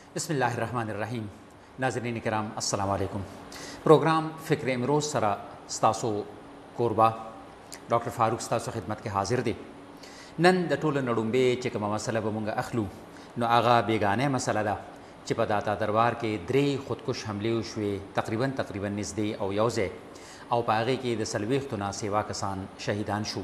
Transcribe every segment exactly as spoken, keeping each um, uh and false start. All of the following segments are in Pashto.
बिस्मिल्लाह रहमान रहीम। नाज़रीन किराम अस्सलामु अलैकुम। प्रोग्राम फ़िक्र इमरोज़ सरा स्तासो कोरबा डॉक्टर फ़ारूक स्तासो खिदमत के हाजिर दे। नन द टोल नड़ुम्बे चे कमा मसला बमुंगा अखलू नो आगा बेगाने मसला दा चे पदाता दरबार के द्रे खुदकुश हमले उशवे तकरीबन तकरीबन निज़दे औ यौज़े औ पागे के द सलवेख्तना सेवा कसान शहीदान शू।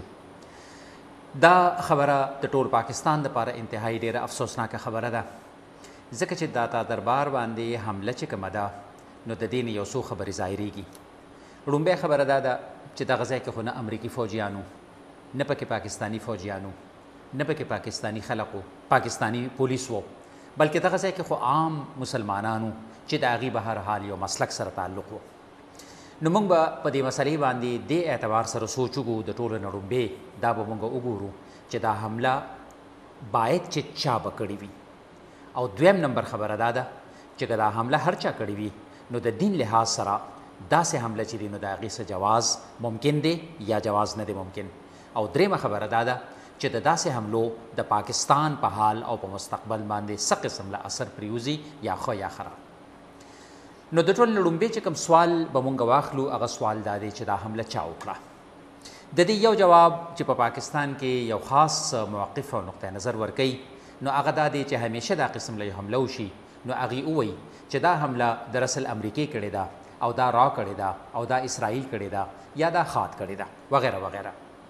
दा खबरा द टोल पाकिस्तान द पारा इंतहाई डेरा अफसोसनाक खबरा दा ځکه چې داتا دربار باندې حمله چې کومه ده نو د دې نه یو څو خبرې ظاهرېږي. لومبۍ خبره دا ده چې دغه ځای کې خو نه امریکي فوجیانو، نه پکې پاکستاني فوجیانو، نه پکې پاکستاني خلقو، پاکستاني پولیس وو، بلکې دغه ځای کې خو عام مسلمانانو چې د هغې به هر حال یو مسلک سره تعلق وو. نو موږ به په دې مسلې باندې دې اعتبار سره سوچ وکړو د ټولو نه لومبۍ دا به موږ وګورو چې دا حمله باید چې چا به کړې وي، او دویم نمبر خبره دا ده چې که دا حمله هر چا کړې وي نو د دین لحاظ سره داسې حمله چې دی نو د هغې څه جواز ممکن دی یا جواز نه دی ممکن. او دریمه خبره دا ده چې د داسې حملو د پاکستان په حال او په مستقبل باندې څه قسم له اثر پرېوځي یا ښه یا خراب. نو د ټول نه لومبۍ چې کوم سوال به مونږ واخلو هغه سوال دا دی چې دا حمله چا وکړه. د دې یو جواب چې په پاکستان کې یو خاص موقف او نقطه نظر ورکوي نو هغه دا دی چې همیشه دا قسم له حمله وشي نو هغې ووایي چې دا حمله دراصل امریکې کړې ده او دا را کړې ده او دا اسرائیل کړې ده یا دا خاد کړې ده وغیره وغیره.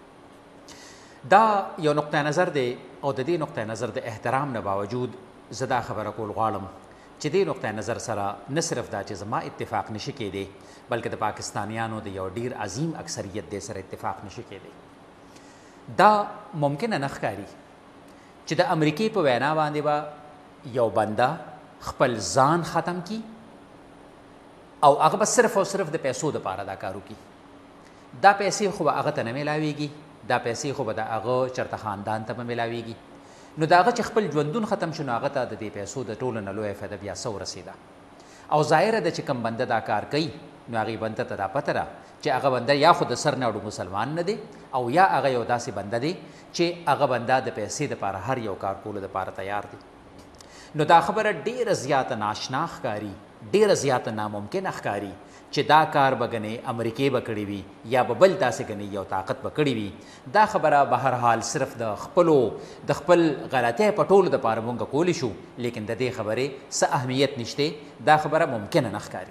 دا یو نقطه نظر دی او د دې نقطه نظر د احترام نه باوجود زه دا خبره کول غواړم چې دې نقطه نظر سره نه صرف دا چې زما اتفاق نشي کېدی بلکې د پاکستانیانو د یو ډیر عظیم اکثریت دې سره اتفاق نشي کېدی. دا ممکنه نه ښکاري چې د امریکې په وینا باندې به یو بنده خپل ځان ختم کی او هغه به صرف او صرف د پیسو دپاره دا کار وکړي. دا پیسې خو به هغه ته نه میلاویږي، دا پیسې خو به د هغه چېرته خاندان ته به میلاویږي. نو د هغه چې خپل ژوندون ختم شو نو هغه ته د دې پیسو د ټولو نه لویه فایده بیا څه ورسېده. او ظاهره ده چې کوم بنده دا کار کوي نو هغې بنده ته دا پته ده چې هغه بنده یا خو د سر نه اړو مسلمان نه دی او یا هغه یو داسې بنده دی چې هغه بنده د پیسې دپاره هر یو کار کولو دپاره تیار دی. نو دا خبره ډېره زیاته ناشنا ښکاري، ډېره زیاته ناممکنه ښکاري چې دا کار به ګنې امریکې به کړی وي یا به بل داسې ګنې یو طاقت به کړی وي. دا خبره به هر حال صرف د خپلو د خپل غلطۍ پټولو دپاره مونږ کولی شو، لیکن د دې خبرې څه اهمیت نشته. دا خبره ممکنه نه ښکاري.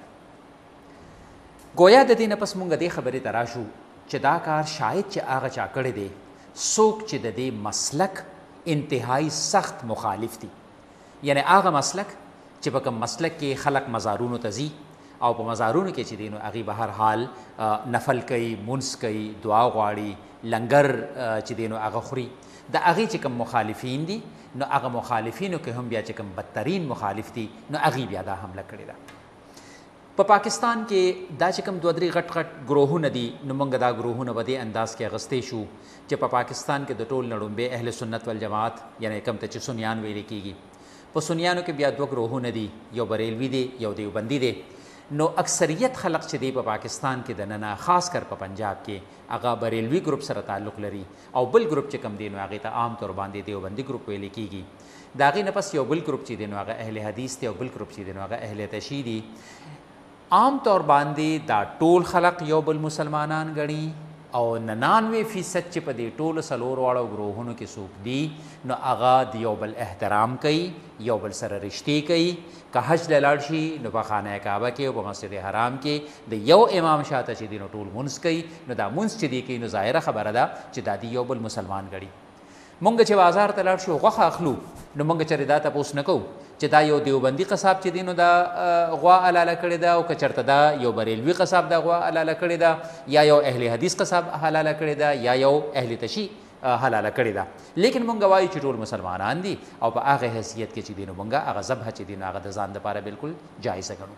گویا د دې نه پس مونږ دې خبرې ته راشو چې دا کار شاید چې هغه چا کړی دی څوک چې د دې مسلک انتهایی سخت مخالف دي، یعنی هغه مسلک چې په کوم مسلک کې خلک مزارونو ته ځي او په مزارونو کې چې دی نو هغې به هر حال نفل کوي، مونځ کوي، دعا غواړي، لنګر چې دی نو هغه خوري. د هغې چې کوم مخالفین دي نو هغه مخالفینو کې هم بیا چې کوم بدترین مخالف دي نو هغې بیا دا حمله کړې ده. په پا پاکستان کې دا چې کوم دوه درې غټ غټ ګروهونه دي نو موږ دا ګروهونه په دې انداز کې اخیستی شو چې په پا پاکستان کې د ټول نه لومبۍ اهل سنت والجماعت یعنی کوم ته چې سنیان ویلی کېږي، په سنیانو کې بیا دوه ګروهونه دي، یو بریلوي دی یو دیوبندي دی. نو اکثریت خلق چې دی په پا پاکستان کې دننه خاص کر په پنجاب کې هغه بریلوي ګروپ سره تعلق لري او بل ګروپ چې کوم دی نو هغې ته عام طور باندې دیوبندي ګروپ ویلی کېږي. د هغې نه پس یو بل ګروپ چې دی نو هغه اهل حدیث دی او بل ګروپ چې دی نو هغه اهل تشیع دي. عام طور باندې دا ټول خلق یو بل مسلمانان ګڼي او ننانوے فیصد چې په دې ټولو څلور واړو ګروهونو کې څوک دي نو هغه د یو بل احترام کوي، یو بل سره رشتې کوي. که حج له لاړ شي نو په خانه کعبه کې او په مسجد حرام کې د یو امام شاته چې دی نو ټول مونځ کوي. نو دا مونځ چې دی کوي نو ظاهره خبره ده چې دا دی یو بل مسلمان ګڼي. مونږ چې بازار ته لاړ شو غوښه اخلو نو مونږ چېرې دا تپوس نه کوو چې دا یو دیوبندي قصاب چې دی نو دا غوا حلاله کړې ده او که چېرته دا یو بریلوي قصاب دا غوا حلاله کړې ده یا یو اهل حدیث قصاب حلاله کړې ده یا یو اهل تشیع حلاله کړې ده. لیکن مونږ وایو چې ټول مسلمانان دي او په هغه حیثیت کې چې دی نو مونږ هغه ذبحه چې دی نو هغه د ځان دپاره بلکل جایزه ګڼو.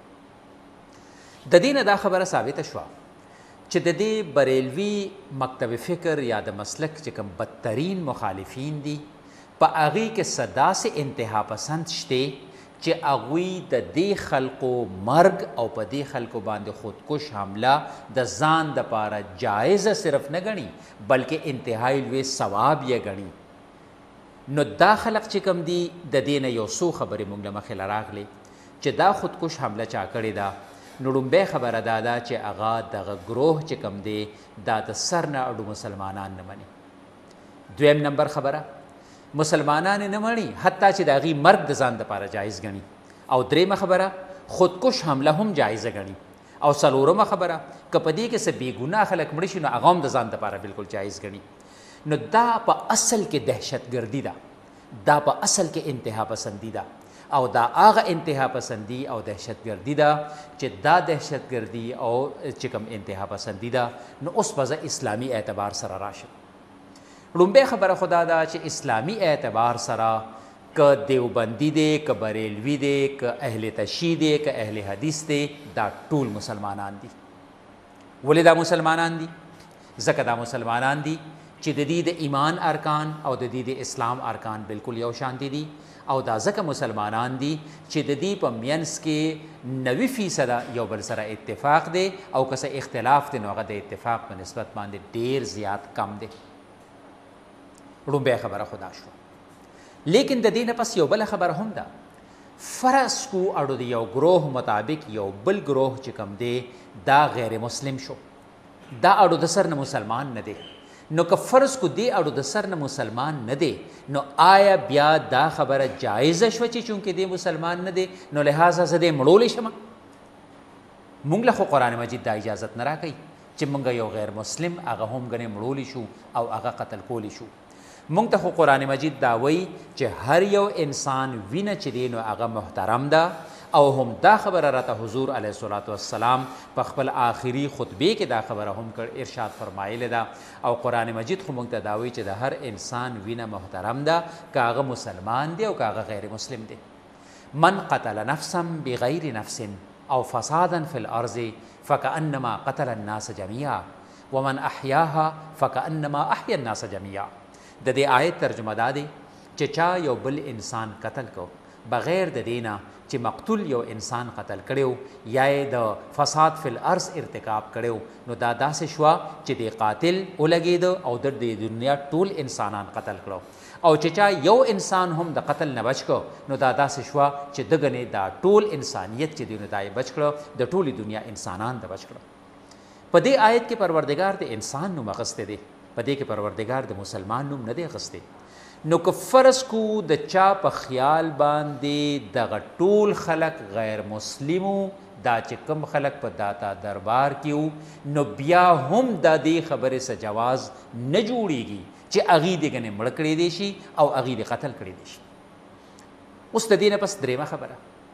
د دې نه دا خبره ثابته شوه چې د دې بریلوي مکتب فکر یا د مسلک چې کوم بدترین مخالفین دي په هغې کې څه داسې انتها پسند شته چې هغوی د دې خلقو مرګ او په دې خلقو باندې خودکش حمله د ځان دپاره جایزه صرف نه ګڼي بلکې انتهایی لوی ثواب یې ګڼي. نو دا خلق چې کوم دي د دې نه یو څو خبرې موږ له مخې له راغلې چې دا خودکش حمله چا کړې ده. نو لومبۍ خبره دا ده چې هغه دغه ګروه چې کوم دی دا د سر نه اډو مسلمانان نه مني. دویم نمبر خبره مسلمانان نه مني حتی چې د هغې مرګ د ځان دپاره جایز ګڼي. او دریمه خبره خودکش حمله هم جایزه ګڼي. او څلورمه خبره که په دې کې څه بېګناه خلک مړه شي نو هغه هم د ځان دپاره بلکل جایز ګڼي. نو دا په اصل کې دهشتګردي ده، دا په اصل کې انتها پسندي ده او دا هغه انتها پسندي او دهشتګردي ده چې دا دهشتګردي او چې کوم انتها پسندي ده نو اوس به زه اسلامي اعتبار سره راشم. لومبۍ خبره خو دا ده چې اسلامي اعتبار سره که دیوبندي دی، که بریلوي دی، که اهل تشیع دی، که اهل حدیث دی، دا ټول مسلمانان دي. ولې دا مسلمانان دي؟ ځکه دا مسلمانان دي چې د دې د ایمان ارکان او د دې د اسلام ارکان بالکل یو شان دي او دا ځکه مسلمانان دي چې د دې په منځ کې نوي فیصده یو بل سره اتفاق دی او که څه اختلاف دی نو هغه د اتفاق په نسبت باندې ډیر زیات کم دی. لومبۍ خبره خدا شو. لیکن د دې نه پس یو بله خبره هم ده. فرض کو اړو د یو گروه مطابق یو بل گروه چې کوم دی دا غیر مسلم شو، دا اړو د سر نه مسلمان نه دی. نو که فرض کو دی اړو د سر نه مسلمان نه دی نو آیا بیا دا خبره جایزه شوه چې چونکې دی مسلمان نه دی نو لحاظه زه دی مړولی شمه؟ موږ له خو قرآن مجید دا اجازت نه راکوي چې موږ یو غیر مسلم هغه هم ګنې مړولی شو او هغه قتل کولی شو. موږ ته خو قرآن مجید دا وایي چې هر یو انسان وینه چې دی نو هغه محترم ده او هم دا خبره راته حضور علیه الصلاة والسلام په خپل آخري خطبې کې دا خبره هم کړ ارشاد فرمایلی ده او قرآن مجید خو موږ ته دا وایي چې د هر انسان وینه محترم ده که هغه مسلمان دی او که هغه غیر مسلم دی. من قتل نفسا بغیر نفس او فسادا فی الارض فکأنما قتل الناس جمیعا ومن احیاها فکأنما احیا الناس جمیعا. د دې آیت ترجمه دا دی چې چا یو بل انسان قتل کو بغیر د دینا چې مقتول یو انسان قتل کړو یا یې د فساد فی الارض ارتکاب کړو نو دا داسې شوه چې د قاتل ولګېده او د دې دنیا ټول انسانان قتل کړو. او چې چا یو انسان هم د قتل نه بچ کړو نو دا داسې شوه چې دغنې دا ټول انسانیت چې دی نو دا یې بچ کړو، د ټولې دنیا انسانان د بچ کړو. په دې آیت کې پروردګار د انسان نوم اخیستی دی، په دې کې پروردګار د مسلمان نوم نه دی اخیستی. نو که فرض کو د چا په خیال باندې دغه ټول خلق غیر مسلمو دا چې کوم خلق په داتا دربار کې وو نو بیا هم د دې خبرې څه جواز نه جوړیږي چې هغې دې ګنې مړه کړی دی شي او هغې دې قتل کړی دی شي. اوس د دې نه پس درېیمه خبره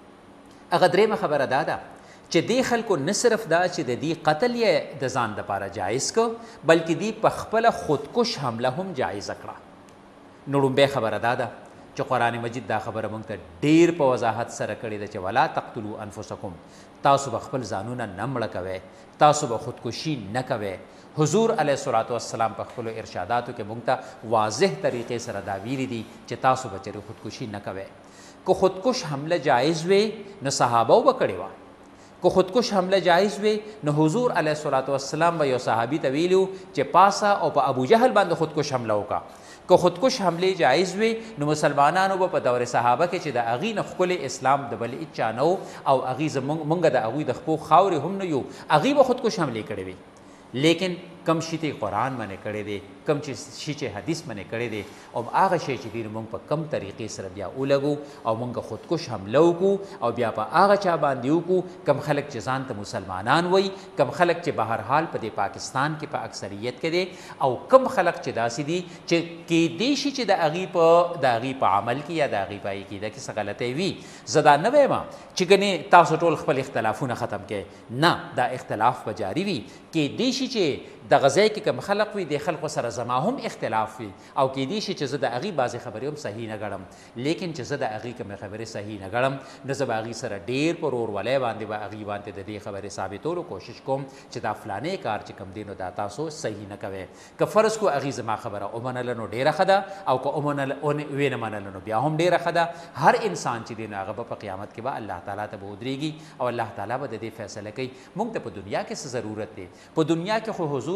هغه درېیمه خبره دا ده چې دې خلکو نه صرف دا چې د دې قتل یې د ځان دپاره جایز کو بلکې دې په خپله خودکش حمله هم جایزه کړه. نو لومبۍ خبره دا ده چې قرآن مجید دا خبره موږ ته ډیر په وضاحت سره کړې ده چې ولا تقتلوا انفسکم، تاسو به خپل ځانونه نه مړه کوئ، تاسو به خودکشي نه کوئ. حضور علیه الصلاة والسلام په خپلو ارشاداتو کې موږ ته واضح طریقې سره دا ویلي دي چې تاسو به چېرې خودکشي نه کوئ. که خودکش حمله جایز وی نو صحابه به کړې وه، که خودکش حمله جایز وی نو حضور علیه الصلاة والسلام به یو صحابي ته ویلي چې پاسه او په ابو جهل باندې خودکش حمله وکړه. که خودکش حملې جایز وي نو مسلمانانو به په دور صحابه کې چې د هغې نه ښکلی اسلام د بل هېچا نه و او هغې زموږ موږ د هغوی د خپو خاورې هم نه یو، هغې به خودکش حملې کړې وي. لیکن کم شي ته قرآن منې کړی دی، کم چې شي چې حدیث منې کړی دی او هغه شی چې دی موږ په کم طریقې سره بیا ولګو او موږ خودکش حمله وکړو او بیا په هغه چا باندې وکړو کم خلک چې ځان ته مسلمانان وایي، کم خلک چې بهرحال په دې پاکستان کې په اکثریت کې دی او کم خلک چې داسې دي چې کیدای شي چې د هغې په د هغې په عمل کې یا د هغې په عقیده کې څه غلطۍ وي. زه دا نه وایم چې ګنې تاسو ټول خپل اختلافونه ختم کړئ، نه، دا اختلاف به جاري وي. کیدای شي چې دغه ځای کې کوم خلق وي د خلقو سره زما هم اختلاف وي او کیدای شي چې زه د هغې بعضې خبرې هم صحیح نه ګڼم، لیکن چې زه د هغې کومې خبرې صحیح نه ګڼم نو زه به هغې سره ډېر په ورورولۍ باندې به هغې باندې د دې خبرې ثابتولو کوشش کوم چې دا فلانی کار چې کوم دی نو دا تاسو صحیح نه کوئ. که فرض کو هغې زما خبره ومنله نو ډېره ښه ده او که ویې نه منله نو بیا هم ډېره ښه ده. هر انسان چې دی نو هغه به په قیامت کې به الله تعالی ته به ودرېږي او الله تعالی به د دې فیصله کوي. موږ ته په دنیا کې څه ضرورت دی؟ په دنیا کې خو حضور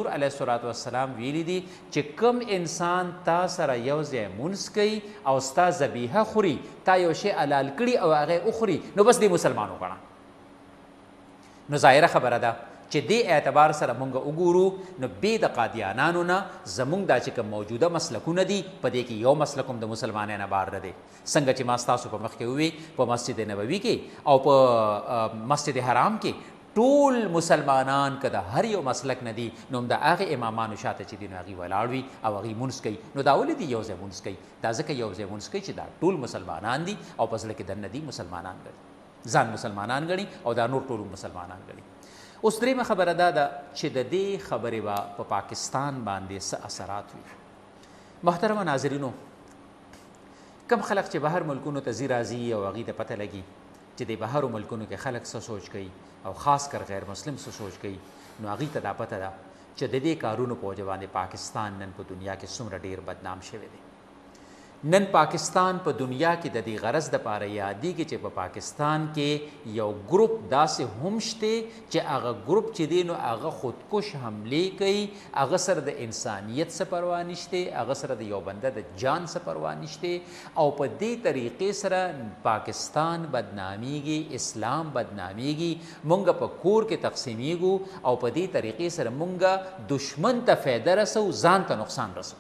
حضور علیه الصلاة والسلام ویلی دي چې کوم انسان تا سره یو ځای مونځ کوي او ستا ذبیحه خوري، تا یو شی حلال کړي او هغه وخوري، نو بس دی مسلمان وګڼه. نو ظاهره خبره ده چې دې اعتبار سره مونږ وګورو نو بې د قادیانانو نه زمونږ دا چې کوم موجوده مسلکونه دي په دې کې یو مسلک هم د مسلمانانو نه بار نه دی. څنګه چې ما ستاسو په مخ کې ووی په مسجد نبوي کې او په مسجد حرام کې ټول مسلمانان که د هر یو مسلک نه دي نو هم د هغې امامانو شاته چې دي نو هغوی ولاړ وي او هغوی مونځ کوي. نو دا ولې دي یو ځای مونځ کوي؟ دا ځکه یو ځای مونځ کوي چې دا ټول مسلمانان دي او په زړه کې دننه دي مسلمانان ګڼي، ځان مسلمانان ګڼي او دا نور ټول مسلمانان ګڼي. اوس درېیمه خبره دا ده چې د دې خبرې به په پا پاکستان باندې څه اثرات وي. محترمه ناظرینو، کم خلک چې بهر ملکونو ته ځي راځي او هغوی ته پته لګي چې د بهرو ملکونو کې خلک څه سوچ کوي او خاص کر غیر مسلم څه سوچ کوي، نو هغوی ته دا پته ده چې د دې کارونو په وجه باندې پاکستان نن په دنیا کې څومره ډیر بدنام شوی دی. نن پاکستان په دنیا کې د دې غرض دپاره یادېږي چې په پاکستان کې یو ګروپ داسې هم شته چې هغه ګروپ چې دی نو هغه خودکش حملې کوي، هغه سره د انسانیت څه پروا نشته، هغه سره د یو بنده د جان څه پروا نشته او په دې طریقې سره پاکستان بدنامیږي، اسلام بدنامیږي، مونږ په کور کې تقسیمیږو او په دې طریقې سره مونږ دشمن ته فایده رسو، ځان ته نقصان رسو.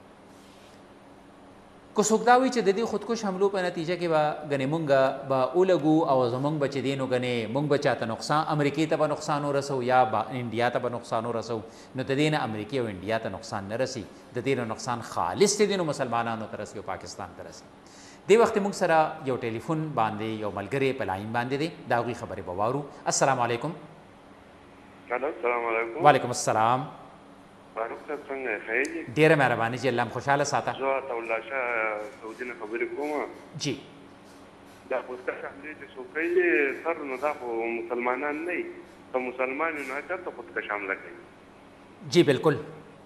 که څوک دا وایي چې د دې خودکش حملو په نتیجه کې به ګنې مونږ به ولګو او زمونږ به چې دی نو ګنې مونږ به چاته نقصان امریکې ته به نقصان ورسو یا انډیا ته به نقصان ورسو، نو د دې نه امریکې او انډیا ته نقصان نه رسي، د دې نه نقصان خالص چې دی نو مسلمانانو ته رسي او پاکستان ته رسي. دې وخت موږ سره یو ټلیفون باندې یو ملګری په لاین باندې دی، د هغوی خبرې به واورو. السلام علیکم. السلام علیکم. وعلیکم السلام. فاروق صاحب څنګه خیر دي؟ ډېره مهرباني چې الله م خوشحاله ساته. زه عطاالله شاه سعودي نه خبرې کوم. جی. دا خودکش حملې چې څوک کوي سر نو دا خو مسلمانان نه وي، که مسلمان وي نو هغه چېرته خودکش حمله کوي؟ جی بالکل.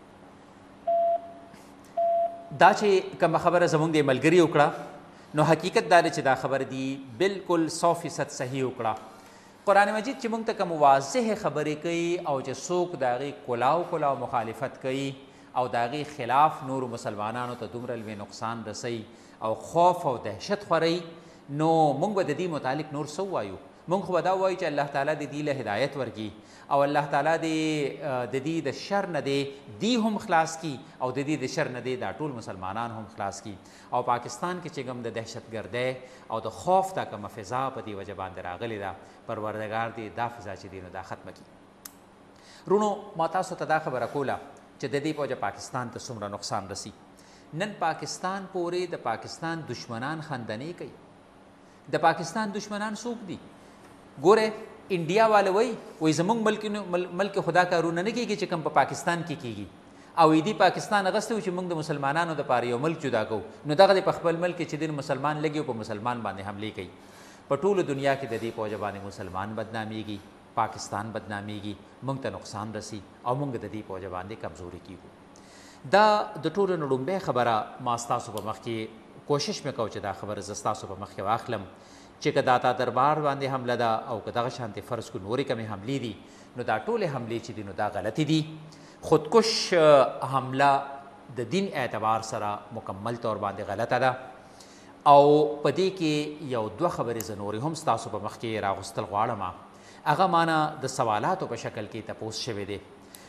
دا چې کومه خبره زموږ د ملګري وکړه نو حقیقت دا دی چې دا خبره دي بالکل سو فیصد صحیح وکړه. قرآن مجید چې موږ ته کوم واضح خبرې کوي او چې څوک د هغې کلاو کلاو مخالفت کوي او د هغې خلاف نورو مسلمانانو ته دومره لوی نقصان رسوي او خوف او دهشت خوروي، نو موږ به د دې متعلق نور څه ووایو؟ موږ خو به دا ووایو چې الله تعالی د دې له هدایت ورکړي او الله تعالی د د دې د شر نه دی دی هم خلاص کی او د دې د شر نه دی دا ټول مسلمانان هم خلاص کی. او پاکستان کې چې کوم د دهشتګردۍ او د خوف دا کومه فضا په دې وجه باندې راغلې ده، پروردګار دې دا فضا چې دی نو دا ختمه کړي. رونو ما تاسو ته دا خبره کوله چې د دې په وجه پاکستان ته څومره نقصان رسي. نن پاکستان پورې د پاکستان دشمنان خندنې کوي. د پاکستان دشمنان څوک دي؟ ګوره انډیا والا وایي وایي زموږ ملک ملک خدا کارونه نه کېږي چې کوم په پاکستان کې کېږي او دې پاکستان اغوستی و چې موږ د مسلمانانو دپاره یو ملک جدا کوو، نو دغه دی په خپل ملک کې چې دی مسلمان لګي او په مسلمان باندې حملې کوي. په ټولو دنیا کې د دې په وجه باندې مسلمان بدنامیږي، پاکستان بدنامیږي، موږ ته نقصان رسي او موږ د دې په وجه باندې کمزوري کیږو. دا د ټولو نه لومبۍ خبره ما ستاسو په مخ کې کوشش مې کوو چې دا خبره زه ستاسو په مخ کې واخلم چې که داتا دربار باندې حمله ده او که دغه شانتې فرض کړو نورې کمې حملې دي، نو دا ټولې حملې چې دي نو دا غلطې دي. خودکش حمله د دین اعتبار سره مکمل طور باندې غلطه ده او په دې کې یو دوه خبرې زه نورې هم ستاسو په مخ کې راغوستل غواړم. هغه مانه د سوالاتو په شکل کې تپوس شوی دی.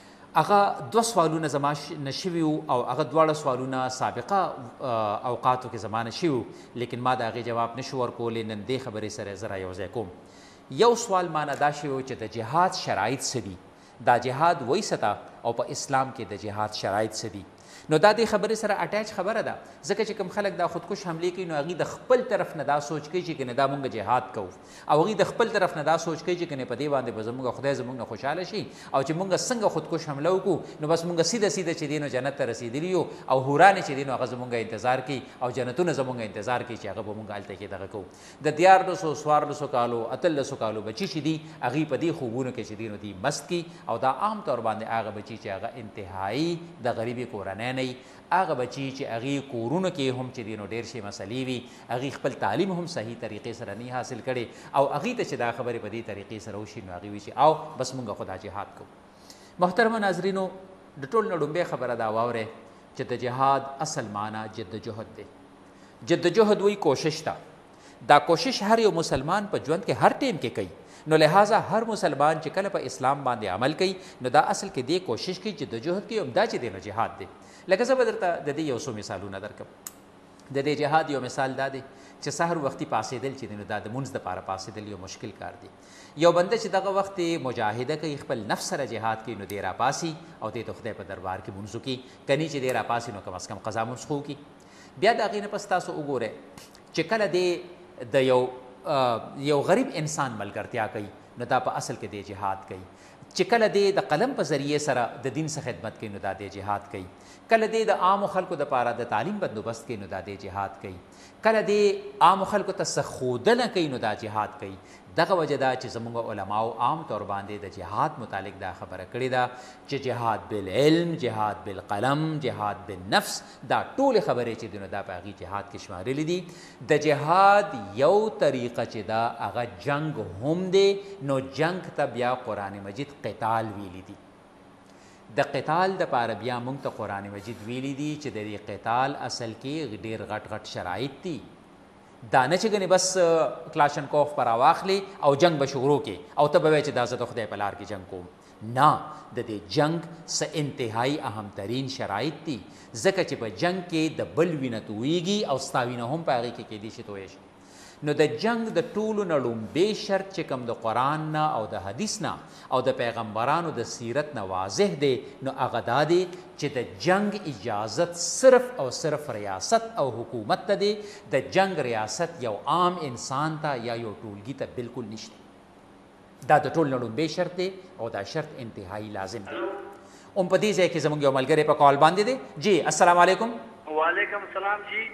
هغه دوه سوالونه زما نه شوي وو او هغه دواړه سوالونه سابقه اوقاتو کې زما نه شوي وو، لیکن ما د هغې جواب نه شو ورکولی. نن دې خبرې سره زه را یوځای کوم. یو سوال ما نه دا شوی و چې د جهاد شرایط څه دي؟ دا جهاد وایي څه ته او په اسلام کې د جهاد شرایط څه دي؟ نو دا دې خبرې سره اټیچ خبره ده، ځکه چې کوم خلک دا خودکش حملې کوي نو هغوی د خپل طرف نه دا سوچ کوي چې کنه دا مونږ جهاد کوو او هغوی د خپل طرف نه دا سوچ کوي چې کنه په دې باندې به زموږ خدای زموږ نه خوشحاله شي او چې مونږ څنګه خودکش حمله وکړو نو بس مونږ سیده سیده چې دی نو جنت ته رسېدلي یو او حورانې چې دی نو هغه زموږ انتظار کوي او جنتونه زموږ انتظار کوي چې هغه به مونږ هلته کې دغه کوو. د دیارلسو څوارلسو کالو اتلسو کالو بچي چې دي هغوی په دې خوبونو کې چې دی نو دی مست کي او دا عام طور باندې هغه بچي چې هغه انتهایي د غریبي کورنۍ نه وي، هغه بچي چې هغې کورونو کې هم چې دی نو ډېر شي مسلې وي، هغې خپل تعلیم هم صحیح طریقې سره نه حاصل کړي او هغې ته چې دا خبرې په دې طریقې سره وشي نو هغې وي چې او بس مونږ خو دا جهاد کوو. محترمه ناظرینو، د ټول نه لومبۍ خبره دا واورئ چې د جهاد اصل معنا جدوجهد دی. جدوجهد وایي کوشش ته. دا کوشش هر یو مسلمان په ژوند کې هر ټیم کې کوي. نو لہٰذا هر مسلمان چې کله په اسلام باندې عمل کوي نو دا اصل کې دې کوشش کوي جدوجهد کوي، همدا چې دی نو جهاد دی. لکه زه به درته د دې یو څو مثالونه درکړم. د دې جهاد یو مثال دا دی چې سحر وختي پاسېدل چې دی نو دا د مونځ دپاره پاسېدل یو مشکل کار دی. یو بنده چې دغه وخت مجاهده کوي، خپل نفس سره جهاد کوي، نو دی راپاسي او دی د خدای په دربار کې مونځ وکړي. کنی چې دی راپاسي نو کم از کم قضا مونځ خو وکړي. بیا د هغې نه پس تاسو وګورئ چې کله دی د یو یو غریب انسان ملګرتیا کوي نو دا په اصل کې دی جهاد کوي. چې کله دی د قلم په ذریعې سره د دین څخه خدمت کوي نو دا دی جهاد کوي. کله دی د عامو خلکو دپاره د تعلیم بندوبست کوي نو دا دی جهاد کوي. کله دی عامو خلکو ته څه ښودنه کوي نو دا جهاد کوي. دغه وجه دا چې زموږ علماو عام طور باندې د جهاد متعلق دا خبره کړې ده چې جهاد بالعلم، جهاد بالقلم، جهاد بالنفس، دا ټولې خبرې چې دي نو دا په هغې جهاد کې شمارلې دي. د جهاد یو طریقه چې دا هغه جنگ هم دی، نو جنگ ته بیا قرآن مجید قتال ویلی دي. د قتال دپاره بیا موږ ته قرآن مجید ویلی دي چې د دې قتال اصل کې ډېر غټ غټ شرایط دي. دا نه چې ګنې بس کلاشنکوف پر راواخلي او جنگ به شروع کړي او ته به وایې چې دا زه د خدای په لار کې جنګ کوم. نه، د دې جنگ څه انتهایی اهمترین شرایط دي، ځکه چې په جنگ کې د بل وینه تویږي او ستا وینه هم په هغې کې کیدای شي تویه شي. نو د جنگ د ټولو نه لومبې شرط چې کوم د قرآن نه او د حدیث نه او د پیغمبرانو د سیرت نه واضح دی نو هغه دا دی چې د جنگ اجازت صرف او صرف ریاست او حکومت ته دی. د جنگ ریاست یو عام انسان ته یا یو ټولګي ته بالکل نشته. دا د ټول نه لومبې شرط دی او دا شرط انتهایی لازم دی. ام په دې ځای کې زموږ یو ملګری په کال باندې دی. جی السلام علیکم. وعلیکم السلام. جی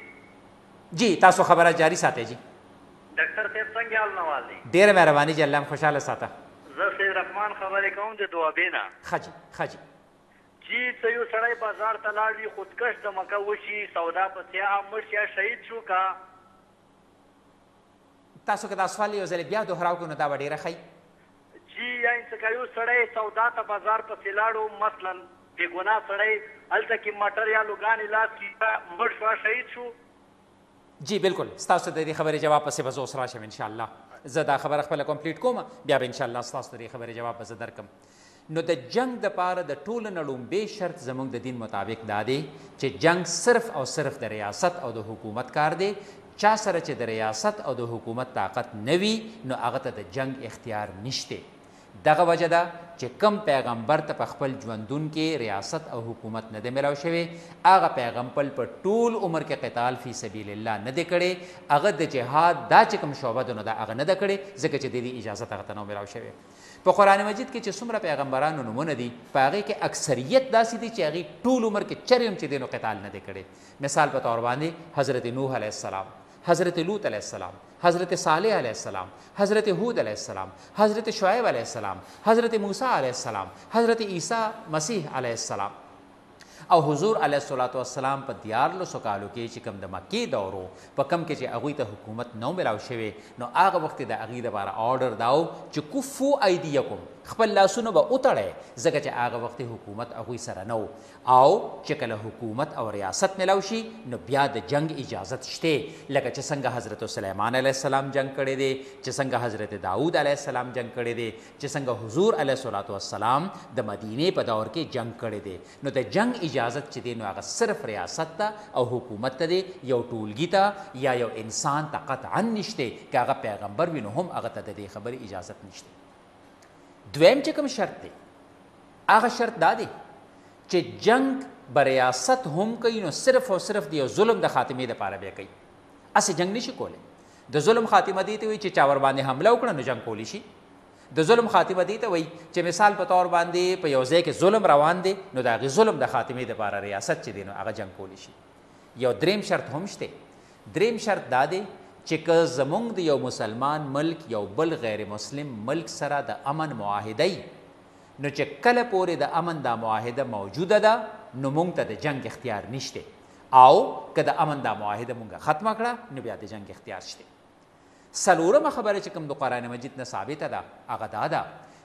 جی تاسو خبره جاری ساتئ. جی ډاکټر صاحب څنګه حال نواز دی؟ ډېره مهرباني جی، الله م خوشحاله ساته. زه سید رحمان خبرې کوم د دوابۍ نه. ښه جي ښه جي. جی څه یو سړی بازار ته لاړ وي، خودکش د مکه وشي، سودا پسې هم مړ شي، شهید شو که تاسو که دا سوال یو ځلې بیا دوهراو کړو نو دا به ډېره ښه جی یعنې څه که یو سړی سودا ته بازار پسې لاړو، مثلا بېګناه سړی هلته کې مټر یا لوګانې لاس کې مړ شو، شهید شو. جی بالکل، ستاسو د دې خبرې جواب پسې به زه اوس راشم انشاءالله. زه دا خبره خپله کمپلیټ کوم، بیا به انشاءالله ستاسو د دې خبرې جواب به زه درکړم. نو د جنگ دپاره د ټولو نه لومبې شرط زموږ د دین مطابق دا دی چې جنگ صرف او صرف د ریاست او د حکومت کار دی. چا سره چې د ریاست او د حکومت طاقت نه وي نو هغه ته د جنگ اختیار نشته. دغه وجه ده چې کم پیغمبر ته په خپل ژوندون کې ریاست او حکومت نه دی میلاو شوی، هغه پیغمبر په ټول عمر کې قتال فی سبیل الله نه دی کړی. هغه د جهاد دا چې کوم شعبه ده نو دا هغه نه ده کړې، ځکه چې د دې اجازت هغه ته نه میلاو شوی. په قرآن مجید کې چې څومره پیغمبرانو نومونه دي په هغې کې اکثریت داسې دي چې هغې ټول عمر کې چرې هم چې دی نو قتال نه دی کړی. مثال په طور باندې حضرت نوح علیه السلام، حضرت لوط علیہ السلام، حضرت صالح علیہ السلام، حضرت ہود علیہ السلام، حضرت شعیب علیہ السلام، حضرت موسیٰ علیہ السلام، حضرت عیسیٰ مسیح علیہ السلام او حضور علیه الصلاة والسلام په دیارلسو کالو کې چې کوم د مکې دور و په کوم کې چې هغوی ته حکومت نه و میلاو شوی نو هغه وخت د هغې دپاره آرډر دا و چې کفو ایدیکم، خپل لاسونه به وتړئ، ځکه چې هغه وخت حکومت هغوی سره نه و. او چې کله حکومت او ریاست میلاو شي نو بیا د جنگ اجازت شته، لکه چې څنګه حضرت سلیمان علیه السلام جنگ کړی دی، چې څنګه حضرت داود علیه السلام جنگ کړی دی، چې څنګه حضور علیه الصلاة والسلام د مدینې په دور کې جنگ کړی دی. نو د جنگ اجازت چې دی نو هغه صرف ریاست ته او حکومت ته دی، یو ټولګي ته یا یو انسان ته قطعا نشته. که هغه پیغمبر وي نو هم هغه ته د دې خبرې اجازت نشته. دویم چې کوم شرط دی هغه شرط دا دی چې جنگ به ریاست هم کوي نو صرف او صرف د یو ظلم د خاتمې دپاره بیا کوي. هسې جنگ نشي کولی. د ظلم خاتمه دې ته وایي چې چا ورباندې حمله وکړه نو جنگ کولی شي. د ظلم خاتمه دې ته وایي چې مثال په طور باندې په یو ځای کې ظلم روان دی نو د هغې ظلم د خاتمې دپاره ریاست چې دی نو هغه جنگ کولی شي. یو دریم شرط هم شته. دریم شرط دا دی چې که زمونږ د یو مسلمان ملک یو بل غیر مسلم ملک سره د امن معاهده ای نو چې کله پورې د امن دا معاهده موجوده ده نو مونږ ته د جنگ اختیار نشته، او که د امن دا معاهده مونږه ختمه کړه نو بیا د جنگ اختیار شته. څلورمه خبره چې کوم د قرآن مجید نه ثابته ده هغه دا ده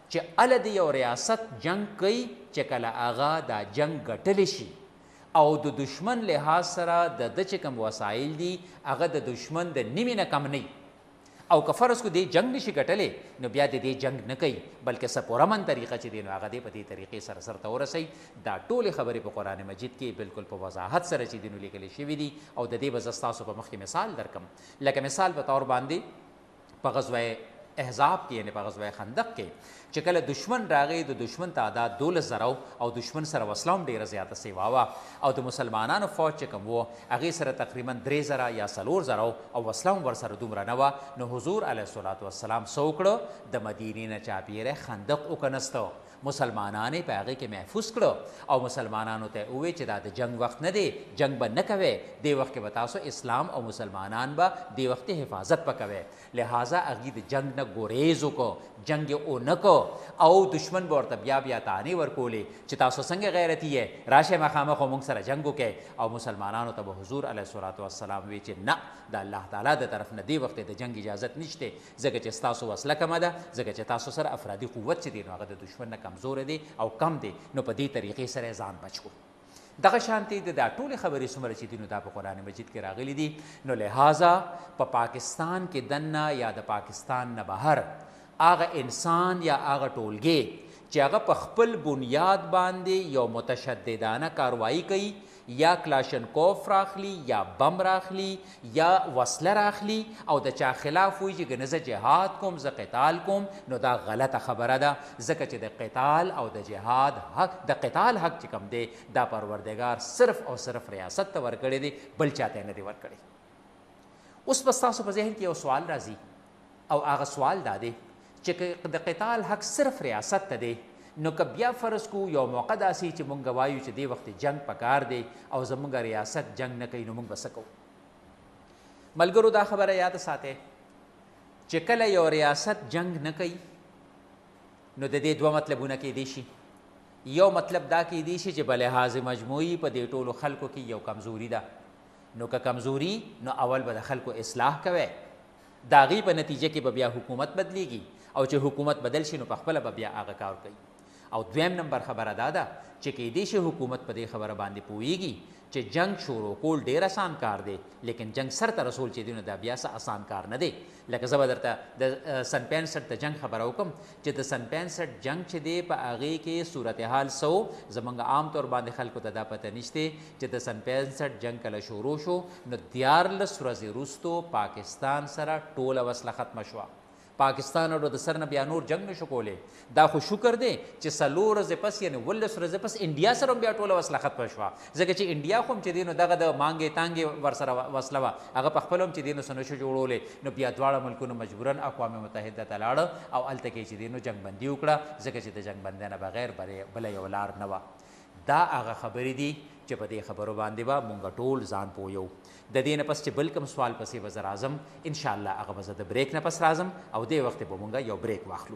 چې اله د یو ریاست جنگ کوي چې کله هغه دا جنگ ګټلی شي او د دشمن لحاظ سره د ده چې کوم وسایل دي هغه د دشمن د نیمې نه کم نه او که فرض کو دې جنگ نشي ګټلی نو بیا د دې جنگ نه کوي بلکې څه پرامن طریقه چې دی نو هغه دې په دې طریقې سره سرته ورسوي. دا ټولې خبرې په قرآن مجید کې بالکل په وضاحت سره چې دی نو لیکلې شوي دي او د دې به زه ستاسو په مخکې مثال درکم. لکه مثال په طور باندې په غزوه احزاب کې یعنې په غزوه خندق کې چې کله دشمن راغی د دشمن تعداد دولس زره او دشمن سره وسله هم ډېره زیاته سیوا وه او د مسلمانانو فوج چې کوم و هغې سره تقریبا درې زره یا څلور زره او وسله هم ورسره دومره نه وه. نو حضور علیه الصلاة والسلام څه وکړه د مدینې نه چاپیره خندق وکنسته مسلمانان یې په هغې کې محفوظ کړه او مسلمانانو ته یې وویل چې دا د جنگ وخت نه دی جنگ به نه کوئ دې وخت کې به تاسو اسلام او مسلمانان به دې وخت حفاظت به کوئ لہٰذا هغې د جنگ نه ګریز وکړو جنگ یې ونه کو او دشمن به ورته بیا بیا تانې ورکولې چې تاسو څنګه غیرتي یې راشئ مخامخ خو موږ سره جنګ وکئ او مسلمانانو ته به حضور علیه الصلاة والسلام وی چې نه د الله تعالی د طرف نه دې وخت د جنگ اجازت نشته ځکه چې ستاسو وسله کمه ده ځکه چې تاسو سره افرادي قوت چې دی نو هغه د دشمن نه کمزوره دی او کم دی نو په دې طریقې سره ځان بچ کړو. دغه شانتې د دا ټولې خبرې څومره چې دي نو دا په قرآن مجید کې راغلي دي نو لہٰذا په پا پاکستان کې دننه یا د پاکستان نه بهر هغه انسان یا هغه ټولګې چې هغه په خپل بنیاد باندې یو متشددانه کاروایی کوي یا کلاشنکوف راخلي یا بم راخلي یا وسله راخلي او د چا خلاف وایي چې ګنه زه جهاد کوم زه قتال کوم نو دا غلطه خبره ده ځکه چې د قتال او د جهاد حق د قتال حق چې کوم دی دا پروردګار صرف او صرف ریاست ته ورکړی دی بل چاته نه دی ورکړی. اوس به ستاسو په ذهن کې یو سوال راځي او هغه سوال دا دی چې د قتال حق صرف ریاست ته دی نو که بیا فرض کو یو موقع داسې چې مونږ وایو چې دې وخت جنگ پکار دی او زمونږ ریاست جنگ نه کوي نو مونږ به څه کوو؟ ملګرو دا خبره یاد ساتئ چې کله یو ریاست جنگ نه کوي نو د دې دوه مطلبونه کیدی شي. یو مطلب دا کیدی شي چې په لحاظ مجموعي په دې ټولو خلکو کې یو کمزوري ده نو که کمزوري نو اول به د خلکو اصلاح کوئ د هغې په نتیجه کې به بیا حکومت بدلیږي او چې حکومت بدل شي نو پخپله به بیا هغه کار کوي. او دویم نمبر خبره دا ده چې کیدی شي حکومت په دې خبره باندې پوهیږي چې جنگ شروع کول ډېر اسان کار دی لیکن جنگ سرته رسول چې دی نو دا بیا څه اسان کار نه دی. لکه زه به درته د سن پینسټ د جنگ خبره وکړم چې د سن پینسټ جنگ چې دی په هغې کې صورتحال څه و زموږ عام طور باندې خلکو ته دا پته نشته چې د سن پینسټ جنگ کله شروع شو نو دیارلس ورځې وروستو پاکستان سره ټوله وسله ختمه شوه. پاکستان او د سر نه بیا نور جنگ نشو کولی. دا خو شکر دی چې څلور ورځې پس یعنې اوولس ورځې پس انډیا سره هم بیا ټوله وسله ختمه شوه ځکه چې انډیا خو هم چې دی نو دغه د مانګې تانګې ورسره وسله وه هغه په خپله هم چې دی نو څه نشو جوړولی نو بیا دواړه ملکونو مجبورا اقوام متحده ته لاړه او هلته کې چې دی نو جنګ بندي وکړه ځکه چې د جنګ بندۍ نه بغیر بله یو لار نه وه. دا هغه خبرې دي چې په دې خبرو باندې به مونږ ټول ځان پویو. د دې نه پس چې بل کوم سوال پسې به زه راځم انشاءالله هغه به زه د بریک نه پس راځم او دې وخت به مونږ یو بریک واخلو.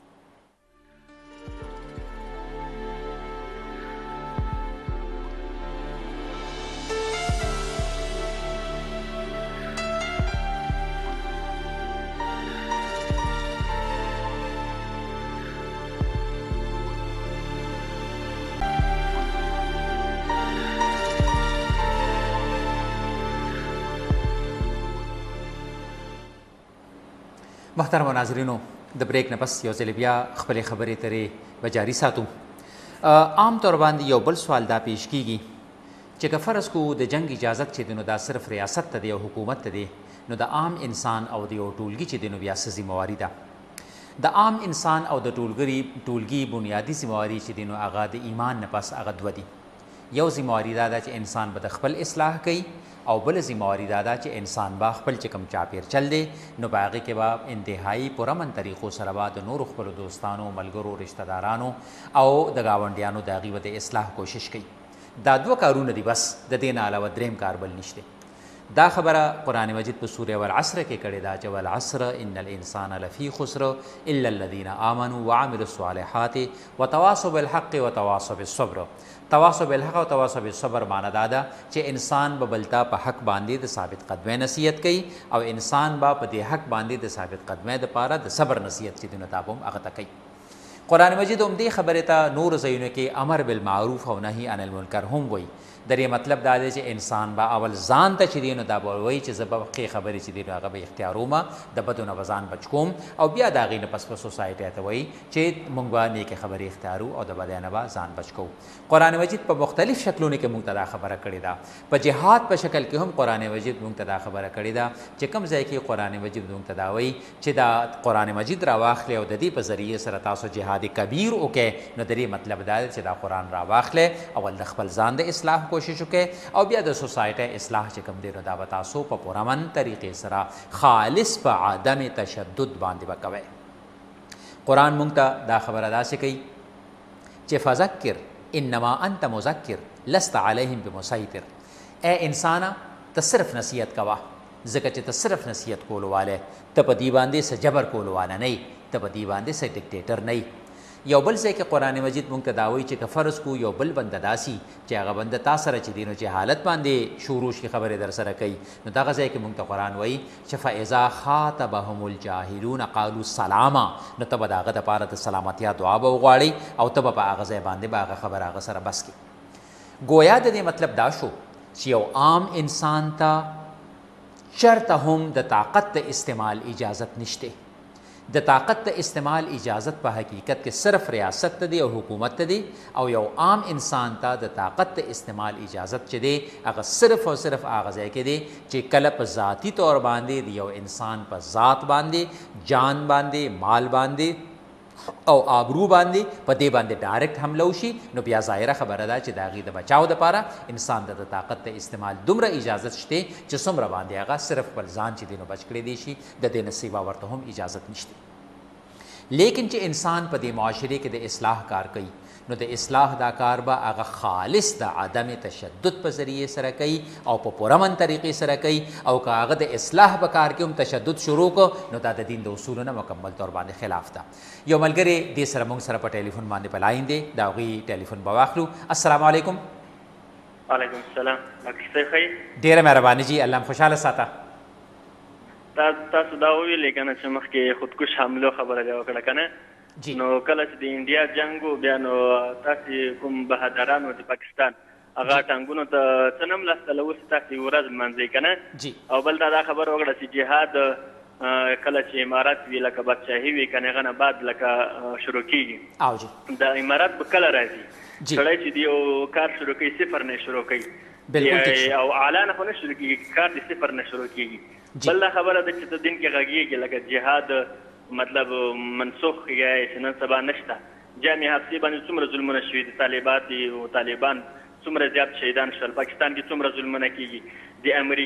محترم ناظرینو د بریک نه پس یو ځل بیا خپلې خبرې ترې به جاري ساتو. عام طور باندې یو بل سوال دا پیش کیږي چې که فرض کو د جنگ اجازت چې دی نو دا صرف ریاست ته دی او حکومت ته دی نو د عام انسان او د یو ټولګي چې دی نو بیا څه ذمهواري ده؟ د عام انسان او د ټولګي ټولګي بنیادي ذمهواري چې دی نو هغه د ایمان نه پس هغه دوه دي. یو ذمهواري دا ده چې انسان به د خپل اصلاح کوي او بل ذمہواری دا ده چې انسان با خپل چې کوم چاپیر چل دی نو په هغې کې به انتهایی پرامن طریقو سره به د نورو خپلو دوستانو ملګرو رشته دارانو او د ګاونډیانو د هغې به د اصلاح کوشش کوي. دا دوه کارونه دي بس د دې نه علاوه دریم کار بل نشته. دا خبره قرآن مجید په سوره والعصر کې کړې ده چې والعصر ان الانسان لفی خسر الا الذین آمنوا وعملوا الصالحات وتواصوا بالحق وتواصوا بالصبر. تواصوا بالحق او تواصوا بالصبر معنی دا ده چې انسان به بلتا په حق باندې د ثابت قدمۍ نصیحت کوي او انسان به په دې حق باندې د ثابت قدمۍ دپاره د صبر نصیحت چې دی نو دا به هم هغه ته کوي. قرآن مجید هم دې خبرې ته نور ځایونو کې امر بالمعروف او نهي عن المنکر هم وایي. د دې مطلب دا دی چې انسان به اول ځان ته چې دی نو دا به وایي چې زه به ښې خبرې چې دي نو هغه به اختیارومه، د بدو نه به ځان بچ کوم، او بیا د هغې نه پس په سوسایټۍ ته وایي چې موږ به نیکې خبرې اختیارو او د بدۍ نه به ځان بچ کوو. قرآن مجید په مختلف شکلونو کې موږ ته دا خبره کړې ده. په جهاد په شکل کې هم قرآن مجید موږ ته دا خبره کړې ده چې کوم ځای کې قرآن مجید موږ ته دا وایي چې دا قرآن مجید راواخلئ او د دې په ذریعې سره تاسو جهاد کبیر وکړئ، نو د دې مطلب دا دی چې دا قرآن راواخلئ، اول د خپل ځان د اصلاح کوشش وکړئ او بیا د سوسایټۍ اصلاح چې کوم دی نو دا به تاسو په پرامن طریقې سره خالص په عدم تشدد باندې به کوئ. قرآن موږ ته دا خبره داسې کوي چې فذکر انما انت مذکر لست علیهم بمسیطر. اے انسانه ته صرف نصیحت کوه، ځکه چې ته صرف نصیحت کولو والی، ته په دې باندې څه جبر کولو والا نه یې، ته په دې باندې څه ډکټیټر نه یې. یو بل ځای کې قرآن مجید موږ ته دا وایي چې که فرض کو یو بل بنده داسي چې هغه بنده تا سره چې دی نو چې حالت باندې شروع شي خبرې در سره کوي، نو دغه ځای کې موږ ته قرآن وایي چې فاذا خاطبهم الجاهلون قالوا سلاما، نو ته به د هغه دپاره د سلامتیا دعا به وغواړئ او ته به په هغه ځای باندې به هغه خبره هغه سره بس کړي. گویا د دې مطلب دا شو چې یو عام انسان ته چرته هم د طاقت د استعمال اجازت نشته. د طاقت د استعمال اجازت په حقیقت کې صرف ریاست ته دی او حکومت ته دی، او یو عام انسان ته د طاقت د استعمال اجازت چې دی هغه صرف او صرف هغه ځای کې دی چې کله په ذاتي طور باندې د یو انسان په ذات باندې، جان باندې، مال باندې او آبرو باندې په دې باندې ډایرکټ حمله وشي، نو بیا ظاهره خبره ده چې د هغې د بچاو دپاره انسان ته د طاقت د استعمال دومره اجازت شته چې څومره باندې هغه صرف خپل ځان چې دی نو بچ کړی دی شي، د دې نه سیوا ورته هم اجازت نشته. لیکن چې انسان په دې معاشرې کې د اصلاح کار کوي، نو د اصلاح دا کار به هغه خالص د عدم تشدد په ذریعې سره کوي او په پرامن طریقې سره کوي، او که هغه د اصلاح په کار کې هم تشدد شروع کړو نو دا د دین د اصولو نه مکمل طور باندې خلاف ده. یو ملګری دې سره موږ سره په ټلیفون باندې په لاین دی، د هغوی ټلیفون به واخلو. السلام علیکم. وعلیکم السلام. ډاکټر صاحب ښه؟ ډېره مهرباني جي، الله خوشحاله ساته. تاسو دا وویلې که نه چې مخکې خودکش حملو خبره دې وکړه که نه، نو کله چې د انډیا جنګ و بیا نو تاسې کوم بهادرانو د پاکستان هغه ټانګونو ته څه نه مرستله، اوس تاسې ورځ لمانځئ که نه. او بل دا دا خبره وکړه چې جهاد کله چې امارات وي لکه بادشاهي وي که نه هغه نه بعد لکه شروع کېږي. د امارات به کله راځي سړی چې د یو کار شروع کوي صفر نه شروع کوي او اعلی نه خو نه شروع کېږي، کار د صفر نه شروع کېږي. بل دا خبره ده چې ته دین کې غږېږي لکه جهاد مطلب منسوخ کېږي چې نن سبا نشته. جامع حبسې باندې څومره ظلمونه شوي، د طالبات او طالبان څومره زیات شهیدان شول، پاکستان کې څومره ظلمونه کېږي. د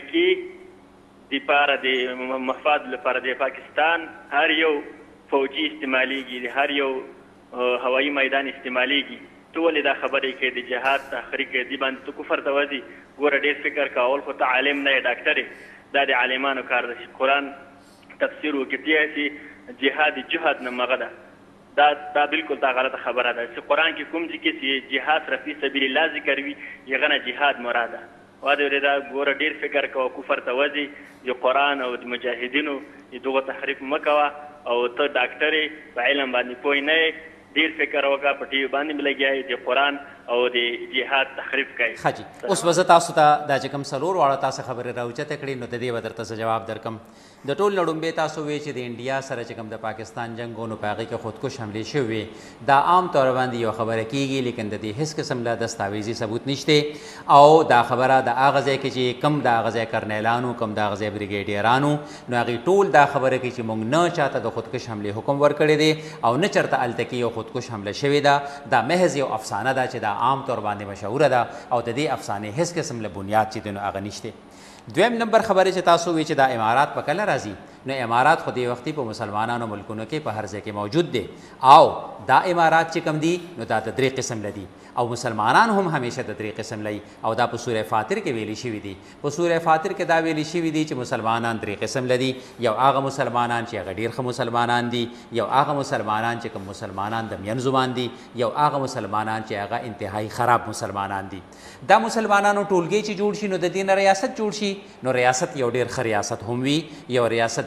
امریکې دپاره د مفاد لپاره د پاکستان هر یو فوجي استعمالیږي، هر یو هوایي میدان استعمالیږي. ته ولې دا خبرې کوې د جهاد تحریک دې باندې ته کفر ته وځي؟ ګوره ډېر فکر کوه، اول خو ته عالم نه یې، ډاکټر یې، دا د عالمانو کار ده چې قرآن تفسیر وکړي. تیاسي جهاد جهاد نه مغه ده، دا دا بالکل دا غلطه خبره ده چې قرآن کې کوم ځای کې چې جهاد را فی سبیل الله ذکر وي هغه نه جهاد مراد ده. وا دې ورېده ګوره ډېر فکر کوه، کفر ته وځي، د قرآن او د مجاهدینو د دغو تحریف مه کوه، او ته ډاکټر یې په علم باندې پوه نه یې، ډېر فکر وکړه، په ټي وي باندې مې لګیا د قرآن او د جهاد تخریب کوي. ښه جي، اوس به زه تاسو ته دا چې کوم څلور واړه تاسو خبرې راوچته کړي نو د دې به درته زه جواب درکړم. د ټول نه لومبې تاسو وایئ چې د انډیا سره چې کوم د پاکستان جنګ و نو په هغې کې خودکش حملې شوې، دا عام طور باندې یو خبره کېږي، لیکن د دې هېڅ قسم له دستاویزي ثبوت نشته. او دا خبره د هغه ځای کې چې کم د هغه ځای کرنیلانو، کم د هغه ځای بریګیډیرانو، نو هغې ټول دا خبره کوي چې موږ نه چاته د خودکش حملې حکم ورکړی دی او نه چېرته هلته کې یو خودکش حمله شوې ده. دا محض یو افسانه ده چې دا عام طور باندې مشهوره ده او د دې افسانې هېڅ قسم له بنیاد چې دی نو هغه نشته. دویم نمبر خبرې چې تاسو وایئ چې دا امارات په کله راځي، نو امارات خو دې وختي په مسلمانانو ملکونو کې په هر ځای کې موجود دی، او دا امارات چې کوم دي نو دا د درې قسم لدي، او مسلمانان هم همیشه د درې قسم لري، او دا په سوره فاطر کې ویلي شوي دي. په سوره فاطر کې دا ویلي شوي دي چې مسلمانان درې قسم لري. یو هغه مسلمانان چې هغه ډېر ښه مسلمانان دي، یو هغه مسلمانان چې کوم مسلمانان د مینځو باندې، یو هغه مسلمانان چې هغه انتهایی خراب مسلمانان دي. دا مسلمانانو ټولګی چې جوړ شي نو د دې نه ریاست جوړ شي، نو ریاست یو ډېر ښه ریاست هم وي، یو ریاست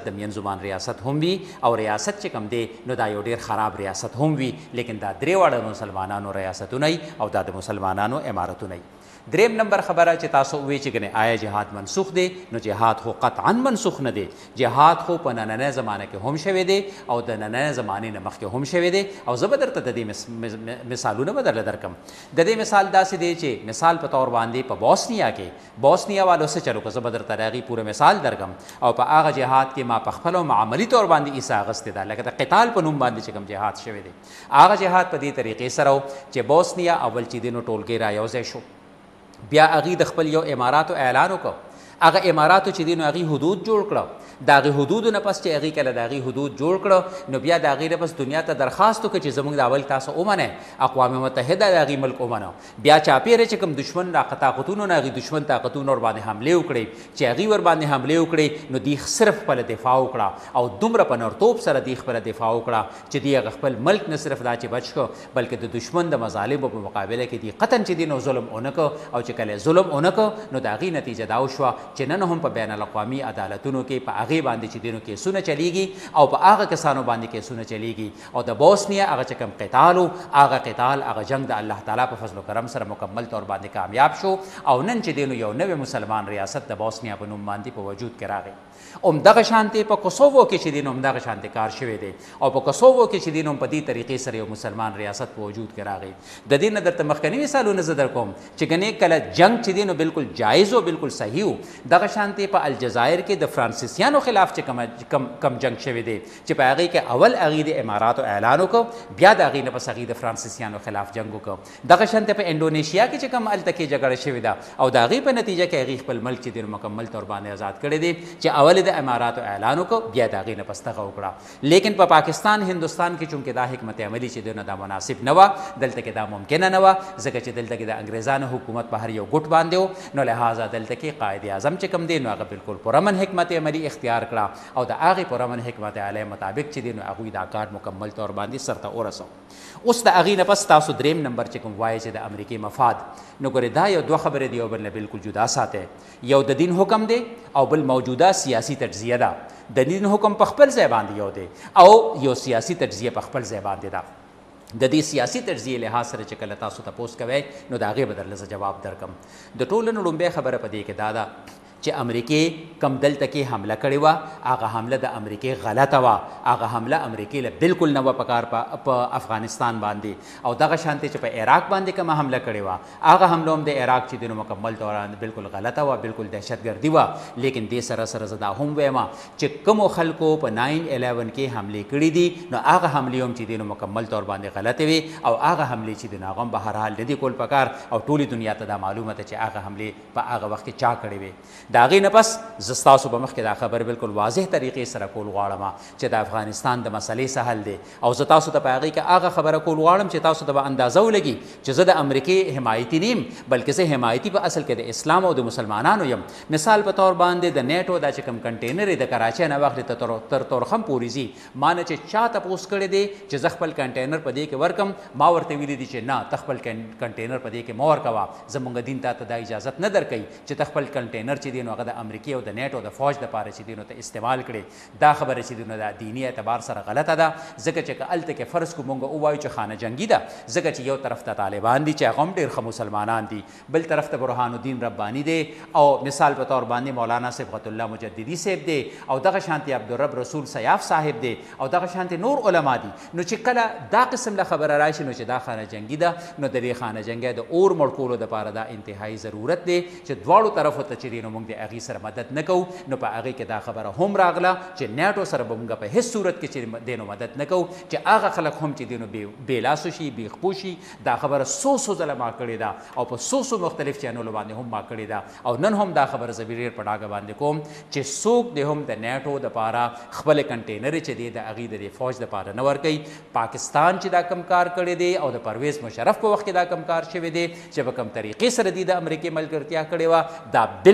د مینځومان ریاست هم وي او ریاست چې کوم دی نو دا یو ډېر خراب ریاست هم وي، لیکن دا درې واړه مسلمانانو ریاستونه او دا د مسلمانانو امارتونه. دریم نمبر خبره چې تاسو وی چې ګنې آیا جهاد منسوخ دی، نو جهاد خو قطعا منسوخ نه دی. جهاد خو په نننۍ زمانه کې هم شوی دی او د نننۍ زمانې نه مخکې هم شوی دی. او زه به درته د دې مثالونه به درله درکم. د دې مثال داسې دی چې مثال په طور باندې په بوسنیا کې بوسنیا والو څه چلو که زه به درته د هغې پوره مثال درکم او په هغه جهاد کې ما په خپل او عملي طور باندې حصه اخیستې ده، لکه د قتال په نوم باندې چې کوم جهاد شوی دی. هغه جهاد په دې طریقې سره و چې بوسنیا اول چې دی نو ټولګی را یوځای شو، بیا هغې د خپل یو اماراتو اعلان وکړ. هغه اماراتو چې دی نو هغې حدود جوړ کړه. د هغې حدودو نه پس چې هغې کله د هغې حدود جوړ کړه نو بیا د هغې نه پس دنیا ته درخواست وکړه چې زموږ د اول تاسو ومنئ، اقوام متحده د هغې ملک ومنه. بیا چاپېره چې کوم دشمن را طاقتونو نه هغې دشمن طاقتونو ورباندې حملې وکړې، چې هغې ورباندې حملې وکړې نو دوی صرف خپله دفاع وکړه او دومره په نرتوب سره دوی خپله دفاع وکړه چې دوی هغه خپل ملک نه صرف دا چې بچ کړه بلکې د دشمن د مظالمو په مقابله کې دوی قطعا چې دی نو ظلم ونه کړه. او چې کله ظلم ونه کړه نو د هغې نتیجه دا وشوه چې نن هم په بین الاقوامي عدالتونو کې په هغې باندې چې دی نو کیسونه چلیږي او په هغه کسانو باندې کیسونه چلیږي. او د بوسنیا هغه چې کوم قتال و هغه قتال هغه جنگ د الله تعالی په فضل و کرم سره مکمل طور باندې کامیاب شو او نن چې دی نو یو نوی مسلمان ریاست د بوسنیا په نوم باندې په وجود کې راغی. همدغه شانتې په کوسوو کې چې دی نو همدغه شانتې کار شوی دی او په کوسوو کې چې دی نو په دې طریقې سره یو مسلمان ریاست په وجود کې راغی. د دې نه درته مخکني مثالونه زه در کوم چې ګنې کله جنگ چې دی نو بالکل جایز او بالکل صحیح و. دغه شانتې په الجزایر کې د فرانسیسیانو خلاف چې کوم کم کم جنگ شوی دی چې په هغې کې اول هغې د اماراتو اعلان وکړ، بیا د هغې نه پس هغې د فرانسیسیانو خلاف جنګ وکړ. دغه شانتې په انډونیشیا کې چې کوم هلته کې جګړه شوې ده او د هغې په نتیجه کې هغې خپل ملک چې دی مکمل طور باندې آزاد کړی دی چې اول د اماراتو اعلان وکړ، بیا د هغې نه پس دغه وکړه. لیکن په پا پاکستان هندوستان کې چونکې دا حکمت عملي چې دی نو دا مناسب نه وه، دلته کې دا ممکنه نه وه ځکه چې دلته کې د انګریزانو حکومت په هر یو ګوټ باندې و. نو لهذا دلته کې قائد اعظم چې کوم دی نو هغه بالکل پرامن حکمت عملي اختیار کړه او د هغې پرامن حکمت عملي مطابق چې دی نو هغوی دا کار مکمل طور باندې سرته ورسو. اوس د هغې نه پس تاسو دریم نمبر چې کوم وایي چې د امریکې مفاد، نو ګورې دا یو دوه خبرې دی یو بل نه بالکل جدا ساتئ. یو د دین حکم دی او بل موجوده سیاسي تجزیه ده. د دین حکم په خپل ځای باندې یو دی او یو سیاسي تجزیه په خپل ځای باندې ده. د دې سیاسي تجزیې لحاظ سره چې کله تاسو تپوس کوئ نو د هغې به درله زه جواب درکم. د ټولو نه لومبۍ خبره په دې کې دا ده چې امریکې کم دلته کې حمله کړې وه هغه حمله د امریکې غلطه وه. هغه حمله امریکې له بالکل نه وه په کار په افغانستان باندې. او دغه شانتې چې په عراق باندې کومه حمله کړې وه هغه حمله هم د عراق چې دی نو مکمل طور بالکل غلطه وه، بالکل دهشتګردي وه. لیکن دې سره سره زه دا هم وایم چې کومو خلکو په ناین الیون کې حملې کړي دي نو هغه حملې هم چې دی نو مکمل طور باندې غلطې وي او هغه حملې چې دی نو هغه هم به هر حال نه دي کول پکار او ټولې دنیا ته دا معلومه ده چې هغه حملې په هغه وخت کې چا کړې وې. د هغې نه پس زه ستاسو به مخکې دا خبر بالکل واضح طریقې سره کول غواړم چې د افغانستان د مسلې څه حل دی او زه تاسو ته په هغې کې هغه خبره کول غواړم چې تاسو ته به اندازه ولګي چې زه د امریکې حمایتي نیم بلکې زه حمایتي په اصل کې د اسلام او د مسلمانانو یم. مثال په طور باندې د نیټو دا چې کوم کنټینر د کراچۍ نه واخلې تر تورخم پورې ځي، ما نه چې چا تپوس کړی دی چې زه خپل کنټینر په دې کې ورکم، ما ورته ویلي دي چې نه ته خپل کنټینر په دې کې مه ورکوه. زموږ دین تا ته دا اجازت نه درکوي چې ته خپل کنټینر چې دی نو هغه د امریکې او د نیټو د فوج دپاره چې دی نو ته استعمال کړې. دا خبره چې دی نو د دیني اعتبار سره غلطه ده ځکه چې که هلته کې فرض کړو مونږ ووایو چې خانه جنګي ده ځکه چې یو طرف ته طالبان دي چې هغه هم ډېر ښه مسلمانان دي، بل طرف ته برهان الدین رباني دی او مثال په طور باندې مولانا صبغت الله مجددي صاحب دی او دغه شانتې عبدالرب رسول سیاف صاحب دی او دغه شانتې نور علما دي. نو چې کله دا قسم له خبره راشي نو چې دا خانه جنګي ده نو د دې خانه جنګۍ د اور مړ کولو دپاره دا انتهایي ضرورت دی چې دواړو طرفو ته چې دی نو موږ د هغې سره مدد نه کوو. نو په هغې کې دا خبره هم راغله چې نیټو سره به موږ په هېڅ صورت کې چې دی نو مدد نه کوو چې هغه خلک هم چې دی نو بې لاسو شي بې خپو شي. دا خبره څو څو ځله ما کړې ده او په څو څو مختلف چینلو باندې هم ما کړې ده او نن هم دا خبره زه ډېر په ډاګه باندې کوم چې څوک دی هم د نیټو دپاره خپل کنټینرې چې دی د هغې د دې فوج دپاره نه ورکوي. پاکستان چې دا کم کار کړی دی او د پرویز مشرف په وخت کې دا کم کار شوی دی چې په کوم طریقې سره دی د امریکې ملګرتیا کړې وه دا بالکل غلط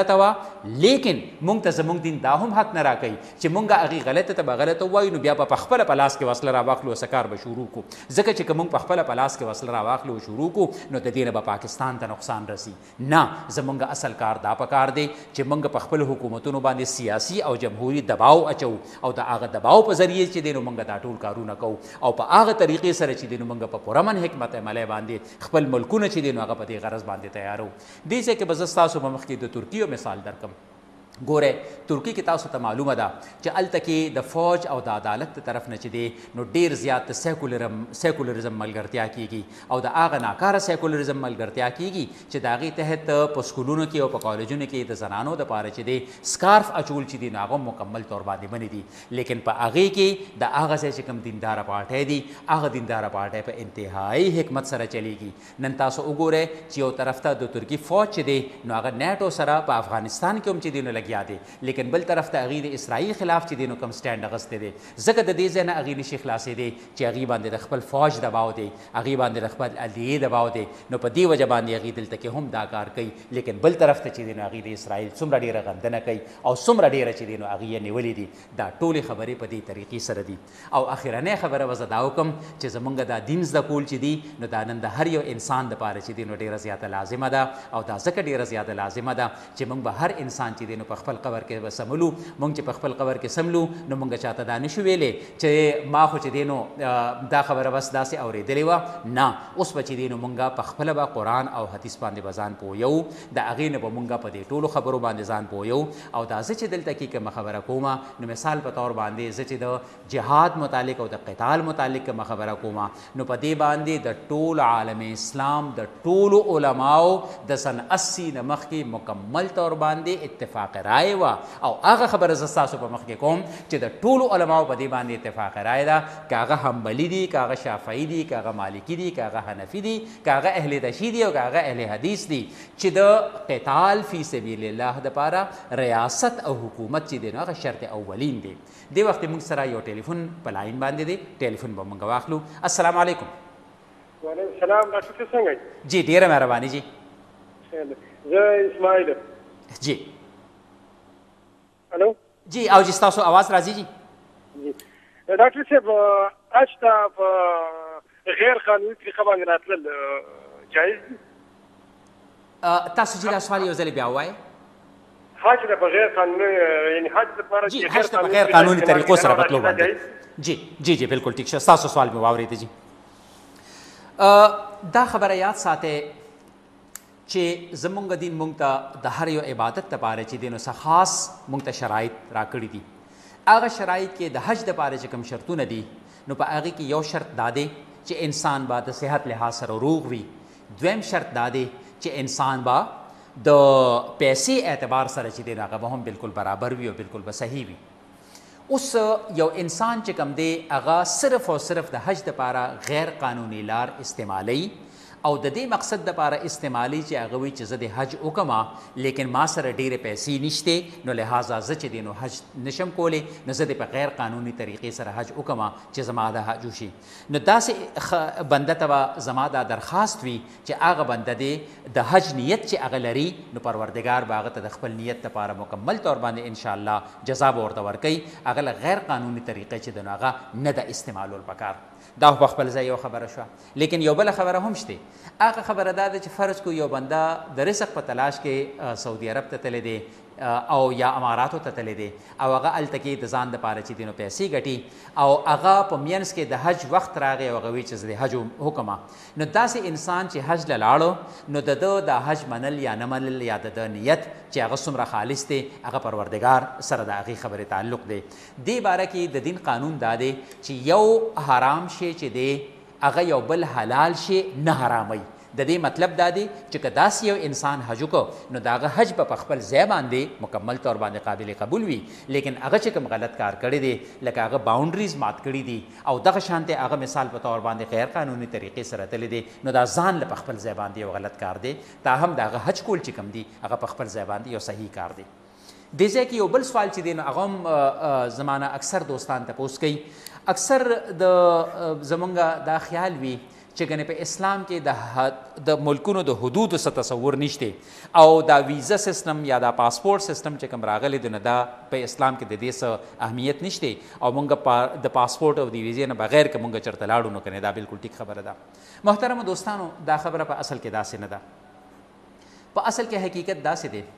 غلطه وه، لیکن موږ ته زموږ دین دا هم حق نه راکوي چې موږ هغې غلطه ته به غلطه ووایو، نو بیا به په خپله په لاس کې وسله راواخلو او څه کار به شروع کړو. ځکه چې که موږ په خپله په لاس کې وسله راواخلو او شروع کړو نو د دې نه به پاکستان ته نقصان رسي. نه، زموږ اصل کار دا پکار دی چې موږ په خپلو حکومتونو باندې سیاسي او جمهوري دباو اچو او د هغه دباو په ذریعې چې دی نو موږ دا ټول کارونه کوو او په هغه طریقې سره چې دی نو موږ په پوره من حکمت عملی باندې خپل ملکونه چې دی نو هغه په دې غرض باندې تیارو. دې ځای کې به زه ستاسو په مخکې د ترکیو مثال درکم. ګوره ترکی کې تاسو ته معلومه ده چې هلته کې د فوج او د عدالت د طرف نه چې دی نو ډېر زیات د سیکولرم سیکولرزم ملګرتیا کیږي او د هغه ناکاره سیکولرزم ملګرتیا کیږي چې د هغې تحت په سکولونو کې او په کالجونو کې د زنانو دپاره چې دی سکارف اچول چې دی نو هغه مکمل طور باندې بنې دي، لیکن په هغې کې د هغه ځای چې کوم دینداره پارټۍ دي هغه دینداره پارټۍ په انتهایي حکمت سره چلیږي. نن تاسو وګورئ چې یو طرف ته د ترکي فوج چې دی نو هغه نیټو سره په افغانستان کې هم چې دی نو لګیا دی، لیکن بل طرف ته هغې د اسرائیل خلاف چې دی نو کوم سټینډ اغوستی دی، ځکه د دې ځای نه هغې نشي خلاصېدی چې هغې باندې د خپل فوج دباو دی، هغې باندې د خپل عدلیې دباو دی، نو په دې وجه باندې هغې دلته کې هم دا کار کوي. لیکن بل طرف ته چې دی نو هغې د اسرائیل څومره ډېره غندنه کوي او څومره ډېره چې دی نو هغې یې نیولې دي. دا ټولې خبرې په دې طریقې سره دي. او اخرنۍ خبره به زه دا وکړم چې زموږ دا دین زده کول چې دي نو دا نن د هر یو انسان دپاره چې دی نو ډېره زیاته لازمه ده او دا ځکه ډېره زیاته لازمه ده چې موږ به هر انسان چې دی نو په خپل قبر کې به سملو. موږ چې په خپل قبر کې سملو نو موږ چاته دا نشو ویلی چې ما خو چې دی نو دا خبره بس داسې اورېدلې وه. نه، اوس به چې دی نو موږ په خپله به قرآن او حدیث باندې به ځان پویو، د هغې نه به موږ په دې ټولو خبرو باندې ځان پویو. او دا زه چې دلته کې کومه خبره کومه نو مثال په طور باندې زه چې د جهاد متعلق او د قتال متعلق کومه خبره کومه نو په دې باندې د ټول عالم اسلام د ټولو علماو د سن اسی نه مخکې مکمل طور باندې اتفاق رایې وه. او هغه خبره زه ستاسو په مخکې کوم چې د ټولو علماو په دې باندې اتفاق رایې ده، که هغه حنبلي دي، که هغه شافعي دي، که هغه مالکي دي، که هغه حنفي دي، که هغه اهل دشي دي او که هغه اهل حدیث دي چې د قتال فی سبیل الله دپاره ریاست او حکومت چې دی نو هغه شرط اولین دی. دې وخت موږ سره یو ټلیفون په لاین باندې دی، ټلیفون به موږ واخلو. السلام علیکم. وعلیکم السلام. ډاکټر صاحب څنګه یې؟ جی ډېره مهرباني جی. زه اسماعیل. جی الو. جی او جی ستاسو आवाज راځي جی. جی ډاکټر صاحب حج ته په غیر قانوني طریقه باندې راتلل جایز دي؟ تاسو چې دا سوال یو ځل بیا ووایئ. حج ته په غیر قانوني یعنی حج لپاره جی حج ته په غیر قانوني طریقو سره راتلو باندې جی جی جی بالکل ټیک شه. ستاسو سوال مې واورېده جی. دا خبره یاد ساتئ چې زمونږ دین مونږ ته د هر یو عبادت دپاره چې دی نو څه خاص مونږ ته شرایط راکړي دي. هغه شرایط کې د حج دپاره چې کوم شرطونه دي نو په هغې کې یو شرط دا دی چې انسان به د صحت لحاظ سره روغ وي. دویم شرط دا دی چې انسان به د پیسې اعتبار سره چې دی نو هغه به هم بالکل برابر وي او بالکل به صحیح وي. اوس یو انسان چې کوم دی هغه صرف او صرف د حج دپاره غیر قانوني لار استعمالی او د دې مقصد دپاره استعمالي چې هغه وایي چې زه د حج وکړمه لیکن ما سره ډېرې پیسې نشته نو لحاظه زه چې دی نو حج نشم کولی نو زه د په غیر قانوني طریقې سره حج وکړمه چې زما د حج وشي. نو داسې بنده ته به زما دا درخواست وي چې هغه بنده دی د حج نیت چې هغه لري نو پروردګار به هغه ته د خپل نیت دپاره مکمل طور باندې انشاءالله جزا به ورته ورکوي. هغه له غیر قانوني طریقې چې دی نو هغه نه د استعمالول پکار. دا په خپل ځای یو خبره شوه. لیکن یو بله خبره هم شته. هغه خبره دا ده چې فرض کو یو بنده د رزق په تلاش کې سعودي عرب ته تللی دی او یا اماراتو ته تللی دی او هغه هلته کې د ځان دپاره چې دی نو پیسې ګټي او هغه په مینځ کې د حج وخت راغی او هغه وایي چې زه د حج وکړمه نو داسې انسان چې حج له لاړو نو د ده د حج منل یا نه منل یا د ده نیت چې هغه څومره خالص دی هغه پروردګار سره د هغې خبرې تعلق دی. دې باره کې د دین قانون دا دی چې یو حرام شی چې دی هغه یو بل حلال شی نه حراموي. د دې مطلب دا دی چې که داسې یو انسان حج وکړو نو د هغه حج به په خپل ځای باندې مکمل طور باندې قابل قبول وي. لیکن هغه چې کوم غلط کار کړی دی لکه هغه باونډریز مات کړي دي او دغه شانتې هغه مثال په طور باندې غیر قانوني طریقې سره تللی دی نو دا ځان له په خپل ځای باندې یو غلط کار دی. تاهم د هغه حج کول چې کوم دی هغه په خپل ځای باندې یو صحیح کار دی. دې ځای کې یو بل سوال چې دی نو هغه هم زمانه اکثر دوستان تپوس کوي. اکثر د زمونږ دا خیال وي چې ګنې په اسلام کې د د ملکونو د حدودو څه تصور نشته او دا ویزا سیستم یا دا پاسپورټ سیستم چې کوم راغلی دی نو دا په اسلام کې د دې څه اهمیت نشته او مونږ د پاسپورټ او د ویزې نه بغیر که مونږ چېرته لاړو نو کنې دا بالکل ټیک خبره ده. محترمو دوستانو دا خبره په اصل کې داسې نه ده. په اصل کې حقیقت داسې دی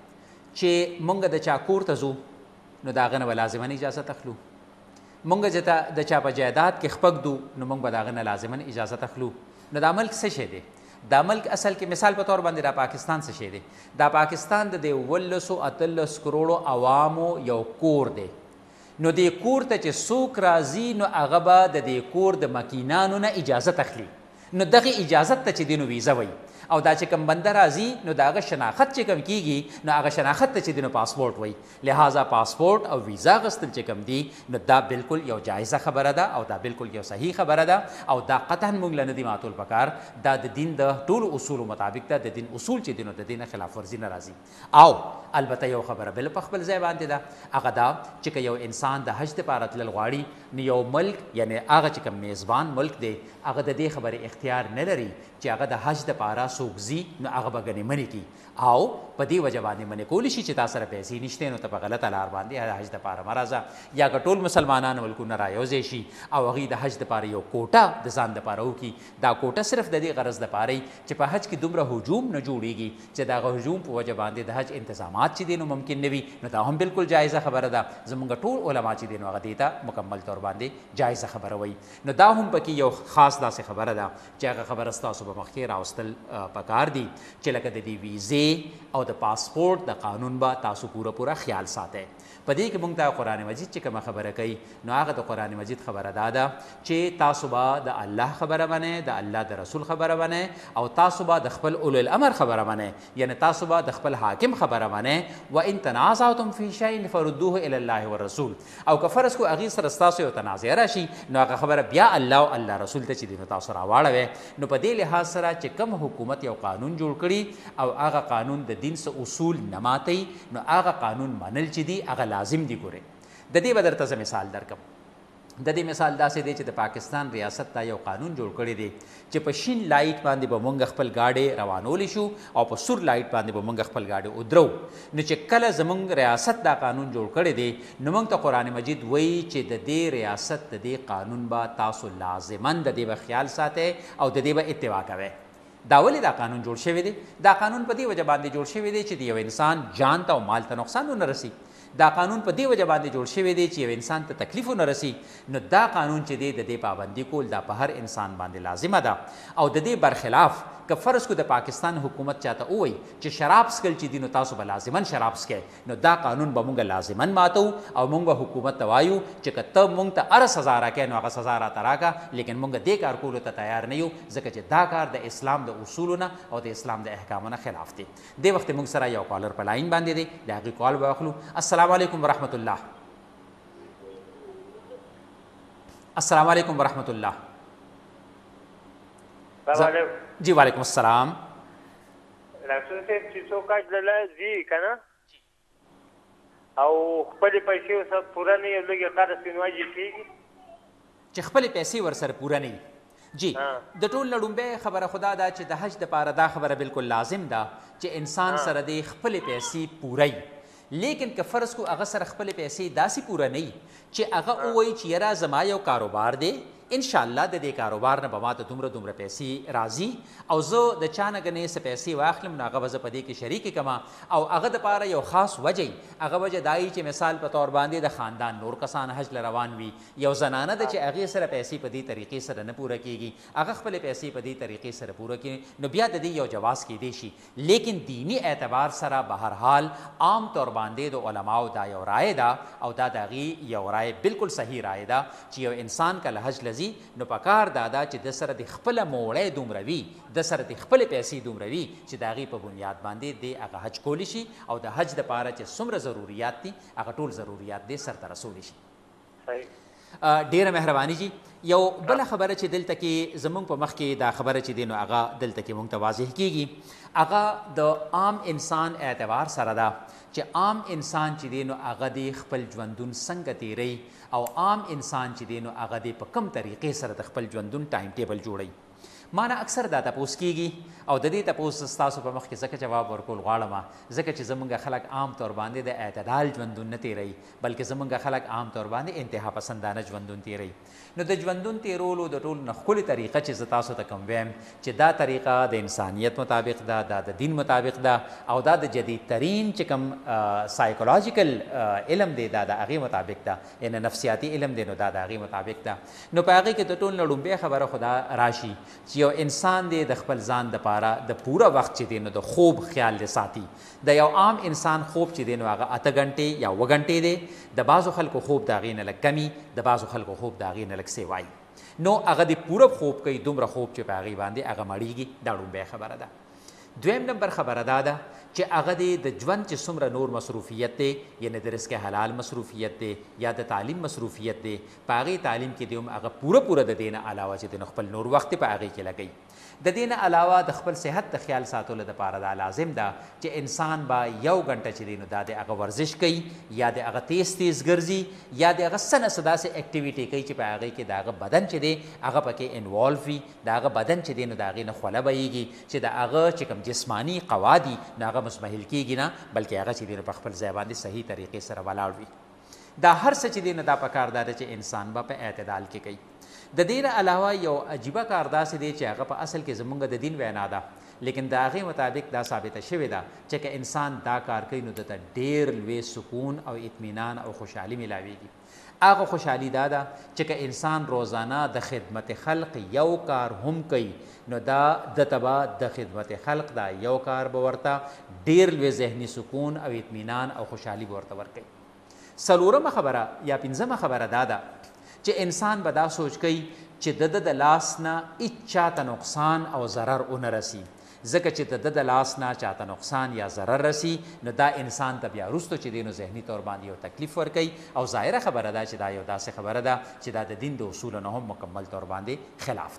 چې مونږ د چا کور ته ځو نو د هغه نه به لازمن اجازت اخلو. مونږ چې د چا په جایداد کې خپک دو نو مونږ به د هغه نه لازمن اجازت اخلو. نو دا ملک څه شی دی؟ دا ملک اصل کې مثال په طور باندې دا پاکستان څه شی دی؟ دا پاکستان د دې اوولسو اتلس کروړو عوامو یو کور دی. نو دې کور ته چې څوک راځي نو هغه به د دې کور د مکینانو نه اجازت اخلي. نو دغه اجازت ته چې دی نو ویزه وایي او دا چې کوم بنده راځي نو د هغه شناخت چې کوم کیږي نو هغه شناخت ته چې دی نو پاسپورټ وایي. لہذا پاسپورټ او ویزا اخیستل چې کوم دی نو دا بالکل یو جایزه خبره ده او دا بالکل یو صحیح خبره ده او دا قطعا موږ له نه دي ماتول پکار. دا د دین د ټولو اصولو مطابق ده. د دین اصول چې دی نو د دین خلاف ورزي نه راځي. او البته یو خبره بل په خپل ځای باندې ده هغه دا چې که یو انسان د حج دپاره تلل غواړي نو یو ملک یعنی هغه چې کوم میزبان ملک دی هغه د دې خبرې اختیار نه لري چې هغه د حج دپاره څوک ځي نو هغه به ګنې منې کي او په دې وجه باندې منې کولی شي چې تا سره پیسې نشته نو ته په غلطه لار باندې د حج دپاره مه راځه. یا که ټول مسلمانان ملکونه رایوځی شي او هغوی د حج دپاره یو کوټه د ځان دپاره وکړي دا کوټه صرف د دې غرض دپاره وي چې په حج کې دومره هجوم نه جوړیږي چې د هغه هجوم په وجه باندې د حج انتظامات چې دی نو ممکن نه وي نو دا هم بالکل جایزه خبره ده. زموږ ټول علما چې دی نو هغه دې ته مکمل طور باندې جایزه خبره وایي. نو دا هم پکې یو خاص داسې خبره ده چې هغه خبره ستاسو به مخکې راوستل پکار دي چې لکه د دې ویزې او د پاسپورټ د قانون به تاسو پوره پوره خیال ساتئ. په دې کې موږ ته قرآن مجید چې کومه خبره کوي نو هغه د قرآن مجید خبره دا ده چې تاسو به د الله خبره منئ د الله د رسول خبره منئ او تاسو به د خپل اولو الامر خبره منئ یعنی تاسو به د خپل حاکم خبره منئ. و ان تنازعتم فی شیء فردوه الی الله والرسول. او که فرض کو هغې سره ستاسو یو تنازع راشي نو هغه خبره بیا الله او الله رسول ته چې دی نو تاسو راواړوئ. نو په دې لحاظ سره چې کوم حکومت یو قانون جوړ کړي او هغه قانون د دین څه اصول نه ماتوي نو هغه قانون منل چې دی هغه لازم دی. ګورئ د دې به درته زه مثال درکړم. د دې مثال داسې دی چې د پاکستان ریاست دا یو قانون جوړ کړی دی چې په شین لایټ باندې به مونږ خپل گاډې روانولی شو او په سور لایټ باندې به مونږ خپل گاډې ودرو. نو چې کله زمونږ ریاست دا قانون جوړ کړی دی نو مونږ ته قرآن مجید وایي چې د دې ریاست د دې قانون به تاسو لازمن د دې به خیال ساتئ او د دې به اتباع کوئ. دا ولې دا قانون جوړ شوی دی؟ دا قانون په دې وجه باندې جوړ شوی دی چې د یو انسان جان ته او مال ته نقصان ونه رسي. دا قانون په دې وجه باندې جوړ شوی دی چې یو انسان ته تکلیف ونه رسي. نو دا قانون چې دی د دې پابندي کول دا په هر انسان باندې لازمه ده. او د دې برخلاف که فرض کو د پاکستان حکومت چاته ووایي چې شراب څکل چې دي نو تاسو به لازمن شراب څکئ نو دا قانون به مونږ لازمن ماتو او مونږ به حکومت ته وایو چې که ته مونږ ته هره سزا راکړې نو هغه سزا راته راکړه لیکن مونږ دې کار کولو ته تیار نه یو ځکه چې دا کار د اسلام د اصولو نه او د اسلام د احکامو نه خلاف دی. دې وخت موږ سره یو کالر په لاین باندې دی د هغې کال به واخلو. السلام علیکم ورحمت الله. السلام علیکم ورحمت الله. جی وعلیکم السلام. ډاکټر صاحب چې څوک حج له ځي که نه او خپلې پیسې ورسره پوره نه وي او لږ یې قرض کړي نو حج یې کېږي؟ چې خپلې پیسې ورسره پوره نه وي. جی د ټول نه لومبۍ خبره خدا ده چې د حج دپاره دا خبره بالکل لازم ده چې انسان سره د خپلې پیسې پوره وي. لیکن که فرض کو هغه سره خپلې پیسې داسې پوره نه وي چې هغه ووایي چې یاره زما یو کاروبار دی انشاءالله د دې کاروبار نه به ما ته دومره دومره پیسې راځي او زه د چا نه ګنې څه پیسې واخلم نو هغه به زه په دې کې شریکې کړم او هغه دپاره یو خاص وجه هغه وجه دا وي چې مثال په طور باندې د خاندان نور کسان حج له روان وي. یو زنانه ده چې هغې سره پیسې په دې طریقې سره نه پوره کېږي هغه خپلې پیسې په دې طریقې سره پوره کړي نو بیا د دې یو جواز کیدی شي. لیکن دینی اعتبار سره بهرحال عام طور باندې د علماو دا یو رایه ده او دا د هغې یو رایه بالکل صحیح رایه ده چې یو انسان کله حج له ځي نو پکار دا ده چې د سره د خپله موړی دومره وي د سره د خپلې پیسې دومره وي چې د هغې په بنیاد باندې دی هغه حج کولی شي او د حج دپاره چې څومره ضروریات دي هغه ټول ضروریات دی سرته رسولی شي. ډیره مهرباني جی. یو بله خبره چې دلته کې زموږ په مخ کې دا خبره چې دی نو هغه دلته کې موږ ته واضح کیږي هغه د عام انسان اعتبار سره ده چې عام انسان چې دی نو هغه د خپل ژوندون څنګه تیری او عام انسان چې دی نو هغه د په کم طریقې سره د خپل ژوندون ټایم ټیبل جوړوي. ما نه اکثر دا تپوس کیږي او د دې تپوس ستاسو په مخ کې ځکه جواب ورکول غواړم ځکه چې زمونږ خلک عام طور باندې د اعتدال ژوندون نه تیروي بلکې زمونږ خلک عام طور باندې انتها پسندانه ژوندون تیروي نو د ژوندون تیرولو د ټولو نه ښکلې طریقه چې زه تاسو ته کوم ویم چې دا طریقه د انسانیت مطابق ده دا د دین مطابق ده او دا د جدیدترین چې کوم سایکولوژیکل علم دی دا د هغې مطابق ده یعنې نفسیاتي علم دی نو دا د هغې مطابق ده نو په هغې کې د ټول نه لومبۍ خبره خو دا راشي چې یو انسان دی د خپل ځان دپاره د پوره وخت چې دی نو د خوب خیال دی ساتي د یو عام انسان خوب چې دی نو هغه اته غنټې یا اووه غنټې دی د بعضو خلکو خوب د هغې نه لږ کمي د بعضو خلکو خوب د هغې نه لږ سیوایي نو هغه د پوره خوب کوي دومره خوب چې په هغې باندې هغه مړیږي دا لومبۍ خبره ده دویم نمبر خبره دا ده چې هغه دی د ژوند چې څومره نور مصروفیت دی یعنې د رزق حلال مصروفیت دی یا د تعلیم مصروفیت دی په هغې تعلیم کې دی هم هغه پوره پوره د دې نه علاوه چې دی نو خپل نور وخت په هغې کې لګوي د دې نه علاوه د خپل صحت د خیال ساتلو دپاره دا لازم ده چې انسان به یو غنټه چې دی نو دا د هغه ورزش کوي یا د هغه تیز تیز ګرځي یا د هغه څه نه څه داسې اکټیویټي کوي چې په هغې کې د هغه بدن چې دی هغه پکې انوالو وي د هغه بدن چې دی نو د هغې نه خوله بهیږي چې د هغه چې کوم جسماني قوا دي نو هغه مزمحل کیږي نه بلکې هغه چې دی نو په خپل ځای باندې صحیح طریقې سره ولاړ وي دا هر څه چې دی نو دا پکار دا ده چې انسان به په اعتدال کې کوي د دې نه علاوه یو عجیبه کار داسې دی چې هغه په اصل کې زمونږ د دین وینا ده لیکن د هغې مطابق دا ثابته شوې ده چې که انسان دا کار کوي نو دته ډېر لوی سکون او اطمینان او خوشحالي میلاویږي هغه خوشحالي دا ده چې که انسان روزانه د خدمت خلق یو کار هم کوي نو دا دته به د خدمت خلق دا یو کار به ورته ډېر لوی ذهني سکون او اطمینان او خوشحالي به ورته ورکوي څلورمه خبره یا پنځمه خبره دا ده چې انسان به دا سوچ کوي چې د ده د لاس نه هېڅ چاته نقصان او ضرر ونه رسي ځکه چې د ده د لاس نه چاته نقصان یا ضرر رسي نو دا انسان ته بیا وروستو چې دی نو ذهني طور باندې یو تکلیف ورکوي او ظاهره خبره ده چې دا یو داسې خبره ده چې دا د دین د اصولو نه هم مکمل طور باندې خلاف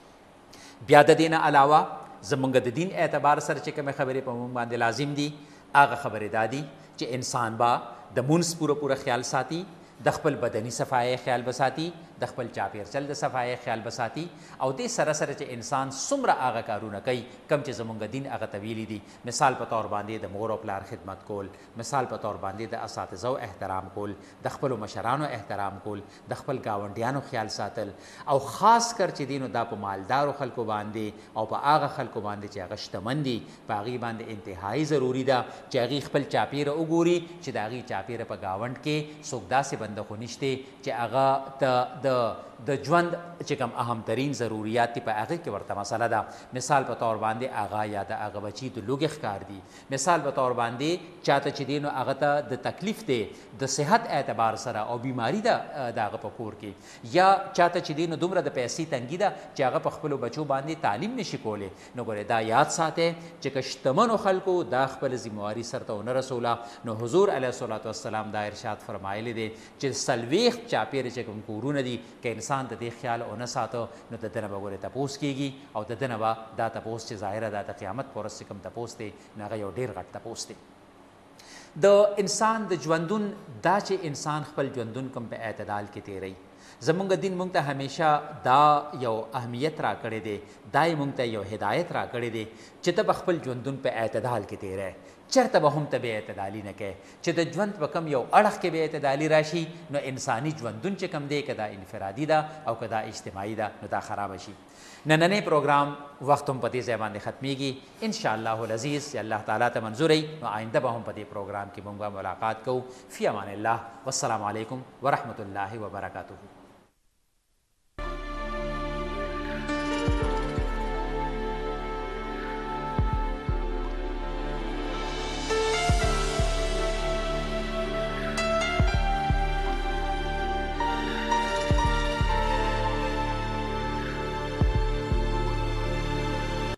ده بیا د دې نه علاوه زمونږ د دین اعتبار سره چې کومې خبرې په موږ باندې لازم دي هغه خبرې دا دي چې انسان به د مونځ پوره پوره خیال ساتي د خپل بدني صفایي خیال به ساتي د خپل چاپیرچل د صفایي خیال به ساتي او دې سره سره چې انسان څومره هغه کارونه کوي کم چې زمونږ دین هغه ته ویلي دي مثال په طور باندې د مور او پلار خدمت کول مثال په طور باندې د اساتذو احترام کول د خپلو مشرانو احترام کول د خپل ګاونډیانو خیال ساتل او خاص کر چې دی نو دا په مالدارو خلکو باندې او په هغه خلکو باندې چې هغه شتمن دي په هغې باندې انتهایي ضروري ده چې هغې خپل چاپیره وګوري چې د هغې چاپیره په ګاونډ کې څوک داسې بنده خو نشته چې هغه ته د د ژوند چې کوم اهم ترین ضروریات دي په هغې کې ورته مسله ده مثال په طور باندې هغه یا د هغه بچي د لوږې ښکار دي مثال په طور باندې چاته چې دی نو هغه ته د تکلیف دی د صحت اعتبار سره او بیماری ده د هغه په کور کې یا چاته چې دی نو دومره د پیسې تنګي ده چې هغه په خپلو بچو باندې تعلیم نشي کولی نو ګورې دا یاد ساتئ چې که شتمنو خلکو دا خپل ذمواري سرته ونه رسوله نو حضور علیه الصلاة والسلام دا ارشاد فرمایلی دی چې څلوېښت چاپېره چې کوم کورونه دي که انسان د دې خیال ونه ساته نو د ده نه به ګورې تپوس کېږي او د ده نه به دا تپوس چې ظاهره ده د قیامت په ورځ چې کوم تپوس دی نو هغه یو ډېر غټ تپوس دی د انسان د ژوندون دا چې انسان خپل ژوندون کوم په اعتدال کې تیروي زمونږ دین مونږ ته همیشه دا یو اهمیت را کړی دی دا یې مونږ ته یو هدایت را کړی دی چې ته به خپل ژوندون په اعتدال کې تیری چېرته به هم ته بې اعتدالي نه کوې چې د ژوند په کم یو اړخ کې بې اعتدالي راشي نو انساني ژوندون چې کم دی که دا انفرادي ده او که دا اجتماعي ده نو دا خرابه شي نننی پروګرام وخت هم په دې ځای باندې ختمیږي انشاءالله العزیز چې الله تعالی ته منظور نو آینده به هم په دې پروګرام کې مونږ ملاقات کوو فی امان الله والسلام علیکم ورحمة الله وبرکاته